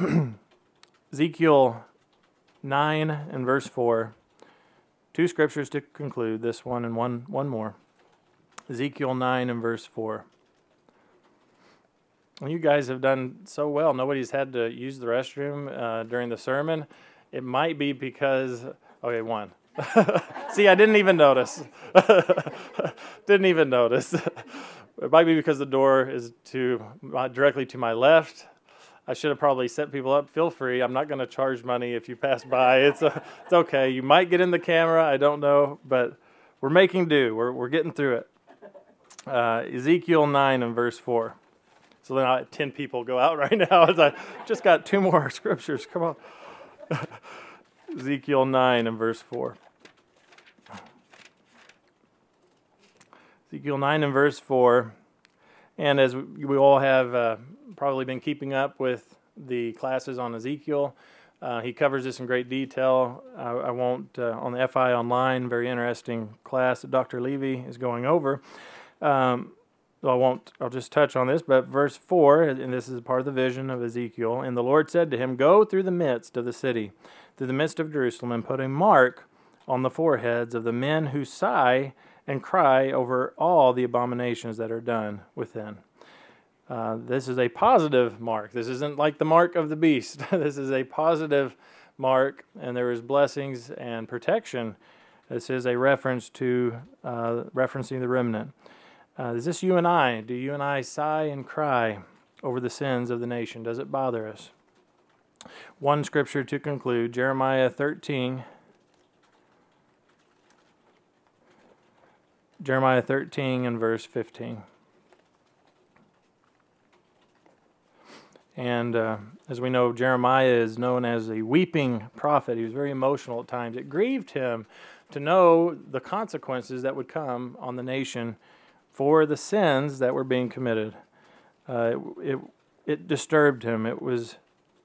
Ezekiel nine and verse four. Two scriptures to conclude, this one and one, one more. Ezekiel nine and verse four. Well, you guys have done so well. Nobody's had to use the restroom uh, during the sermon. It might be because, okay, one. See, I didn't even notice. didn't even notice. It might be because the door is to uh, directly to my left. I should have probably set people up. Feel free. I'm not going to charge money if you pass by. It's a, it's okay. You might get in the camera. I don't know, but we're making do. We're we're getting through it. Uh, Ezekiel nine and verse four. So then I, ten people go out right now as I just got two more scriptures. Come on. Ezekiel nine and verse four. Ezekiel nine and verse four. And as we, we all have uh, probably been keeping up with the classes on Ezekiel, uh, he covers this in great detail. I, I won't, uh, on the F I Online, very interesting class that Doctor Levy is going over. Um, so I won't, I'll just touch on this, but verse four, and this is part of the vision of Ezekiel, and the Lord said to him, "Go through the midst of the city, through the midst of Jerusalem, and put a mark on the foreheads of the men who sigh and cry over all the abominations that are done within." Uh, this is a positive mark. This isn't like the mark of the beast. This is a positive mark, and there is blessings and protection. This is a reference to uh, referencing the remnant. Uh, is this you and I? Do you and I sigh and cry over the sins of the nation? Does it bother us? One scripture to conclude, Jeremiah thirteen. Jeremiah thirteen and verse fifteen. And uh, as we know, Jeremiah is known as a weeping prophet. He was very emotional at times. It grieved him to know the consequences that would come on the nation for the sins that were being committed. Uh, it, it it disturbed him. It was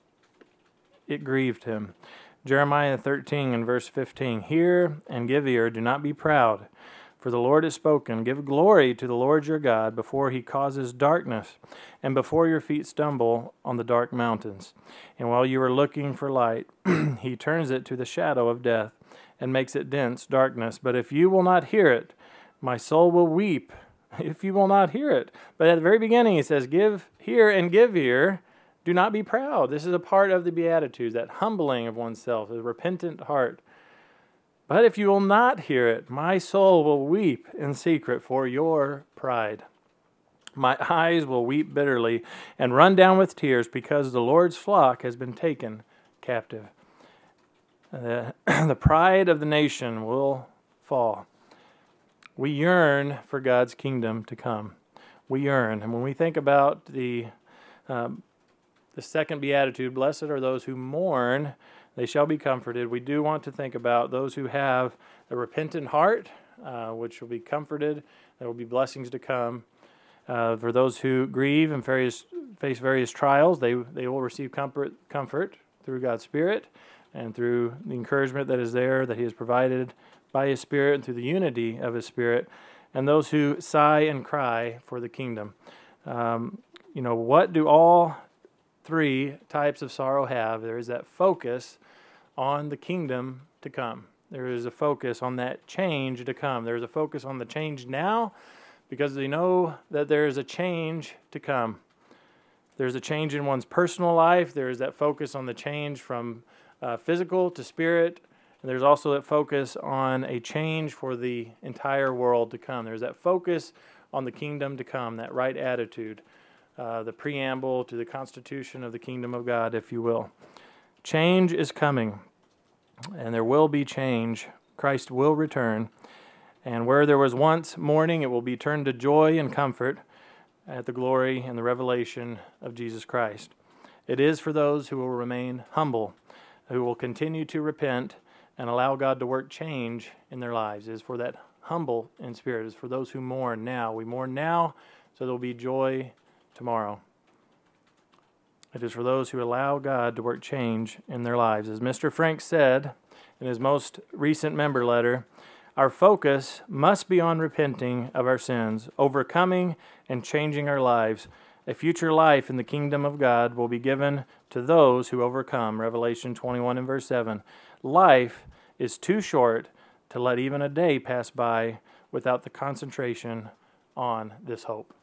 it grieved him. Jeremiah thirteen and verse fifteen. Hear and give ear, do not be proud. For the Lord has spoken, give glory to the Lord your God before he causes darkness, and before your feet stumble on the dark mountains. And while you are looking for light, he turns it to the shadow of death, and makes it dense darkness. But if you will not hear it, my soul will weep, if you will not hear it. But at the very beginning he says, give hear and give ear, do not be proud. This is a part of the Beatitudes, that humbling of oneself, a repentant heart. But if you will not hear it, my soul will weep in secret for your pride. My eyes will weep bitterly and run down with tears because the Lord's flock has been taken captive. The, the pride of the nation will fall. We yearn for God's kingdom to come. We yearn. And when we think about the, um, the second beatitude, blessed are those who mourn, they shall be comforted. We do want to think about those who have a repentant heart, uh, which will be comforted. There will be blessings to come. Uh, for those who grieve and various, face various trials, they they will receive comfort, comfort through God's Spirit and through the encouragement that is there, that he has provided by his Spirit and through the unity of his Spirit. And those who sigh and cry for the kingdom. Um, you know, what do all three types of sorrow have? There is that focus on the kingdom to come. There is a focus on that change to come. There is a focus on the change now because they know that there is a change to come. There's a change in one's personal life. There is that focus on the change from uh, physical to spirit. And there's also that focus on a change for the entire world to come. There's that focus on the kingdom to come, that right attitude. Uh, the preamble to the constitution of the kingdom of God, if you will. Change is coming, and there will be change. Christ will return, and where there was once mourning, it will be turned to joy and comfort at the glory and the revelation of Jesus Christ. It is for those who will remain humble, who will continue to repent and allow God to work change in their lives. It is for that humble in spirit. It is for those who mourn now. We mourn now, so there will be joy tomorrow. It is for those who allow God to work change in their lives. As Mister Frank said in his most recent member letter, our focus must be on repenting of our sins, overcoming and changing our lives. A future life in the kingdom of God will be given to those who overcome. Revelation twenty-one and verse seven. Life is too short to let even a day pass by without the concentration on this hope.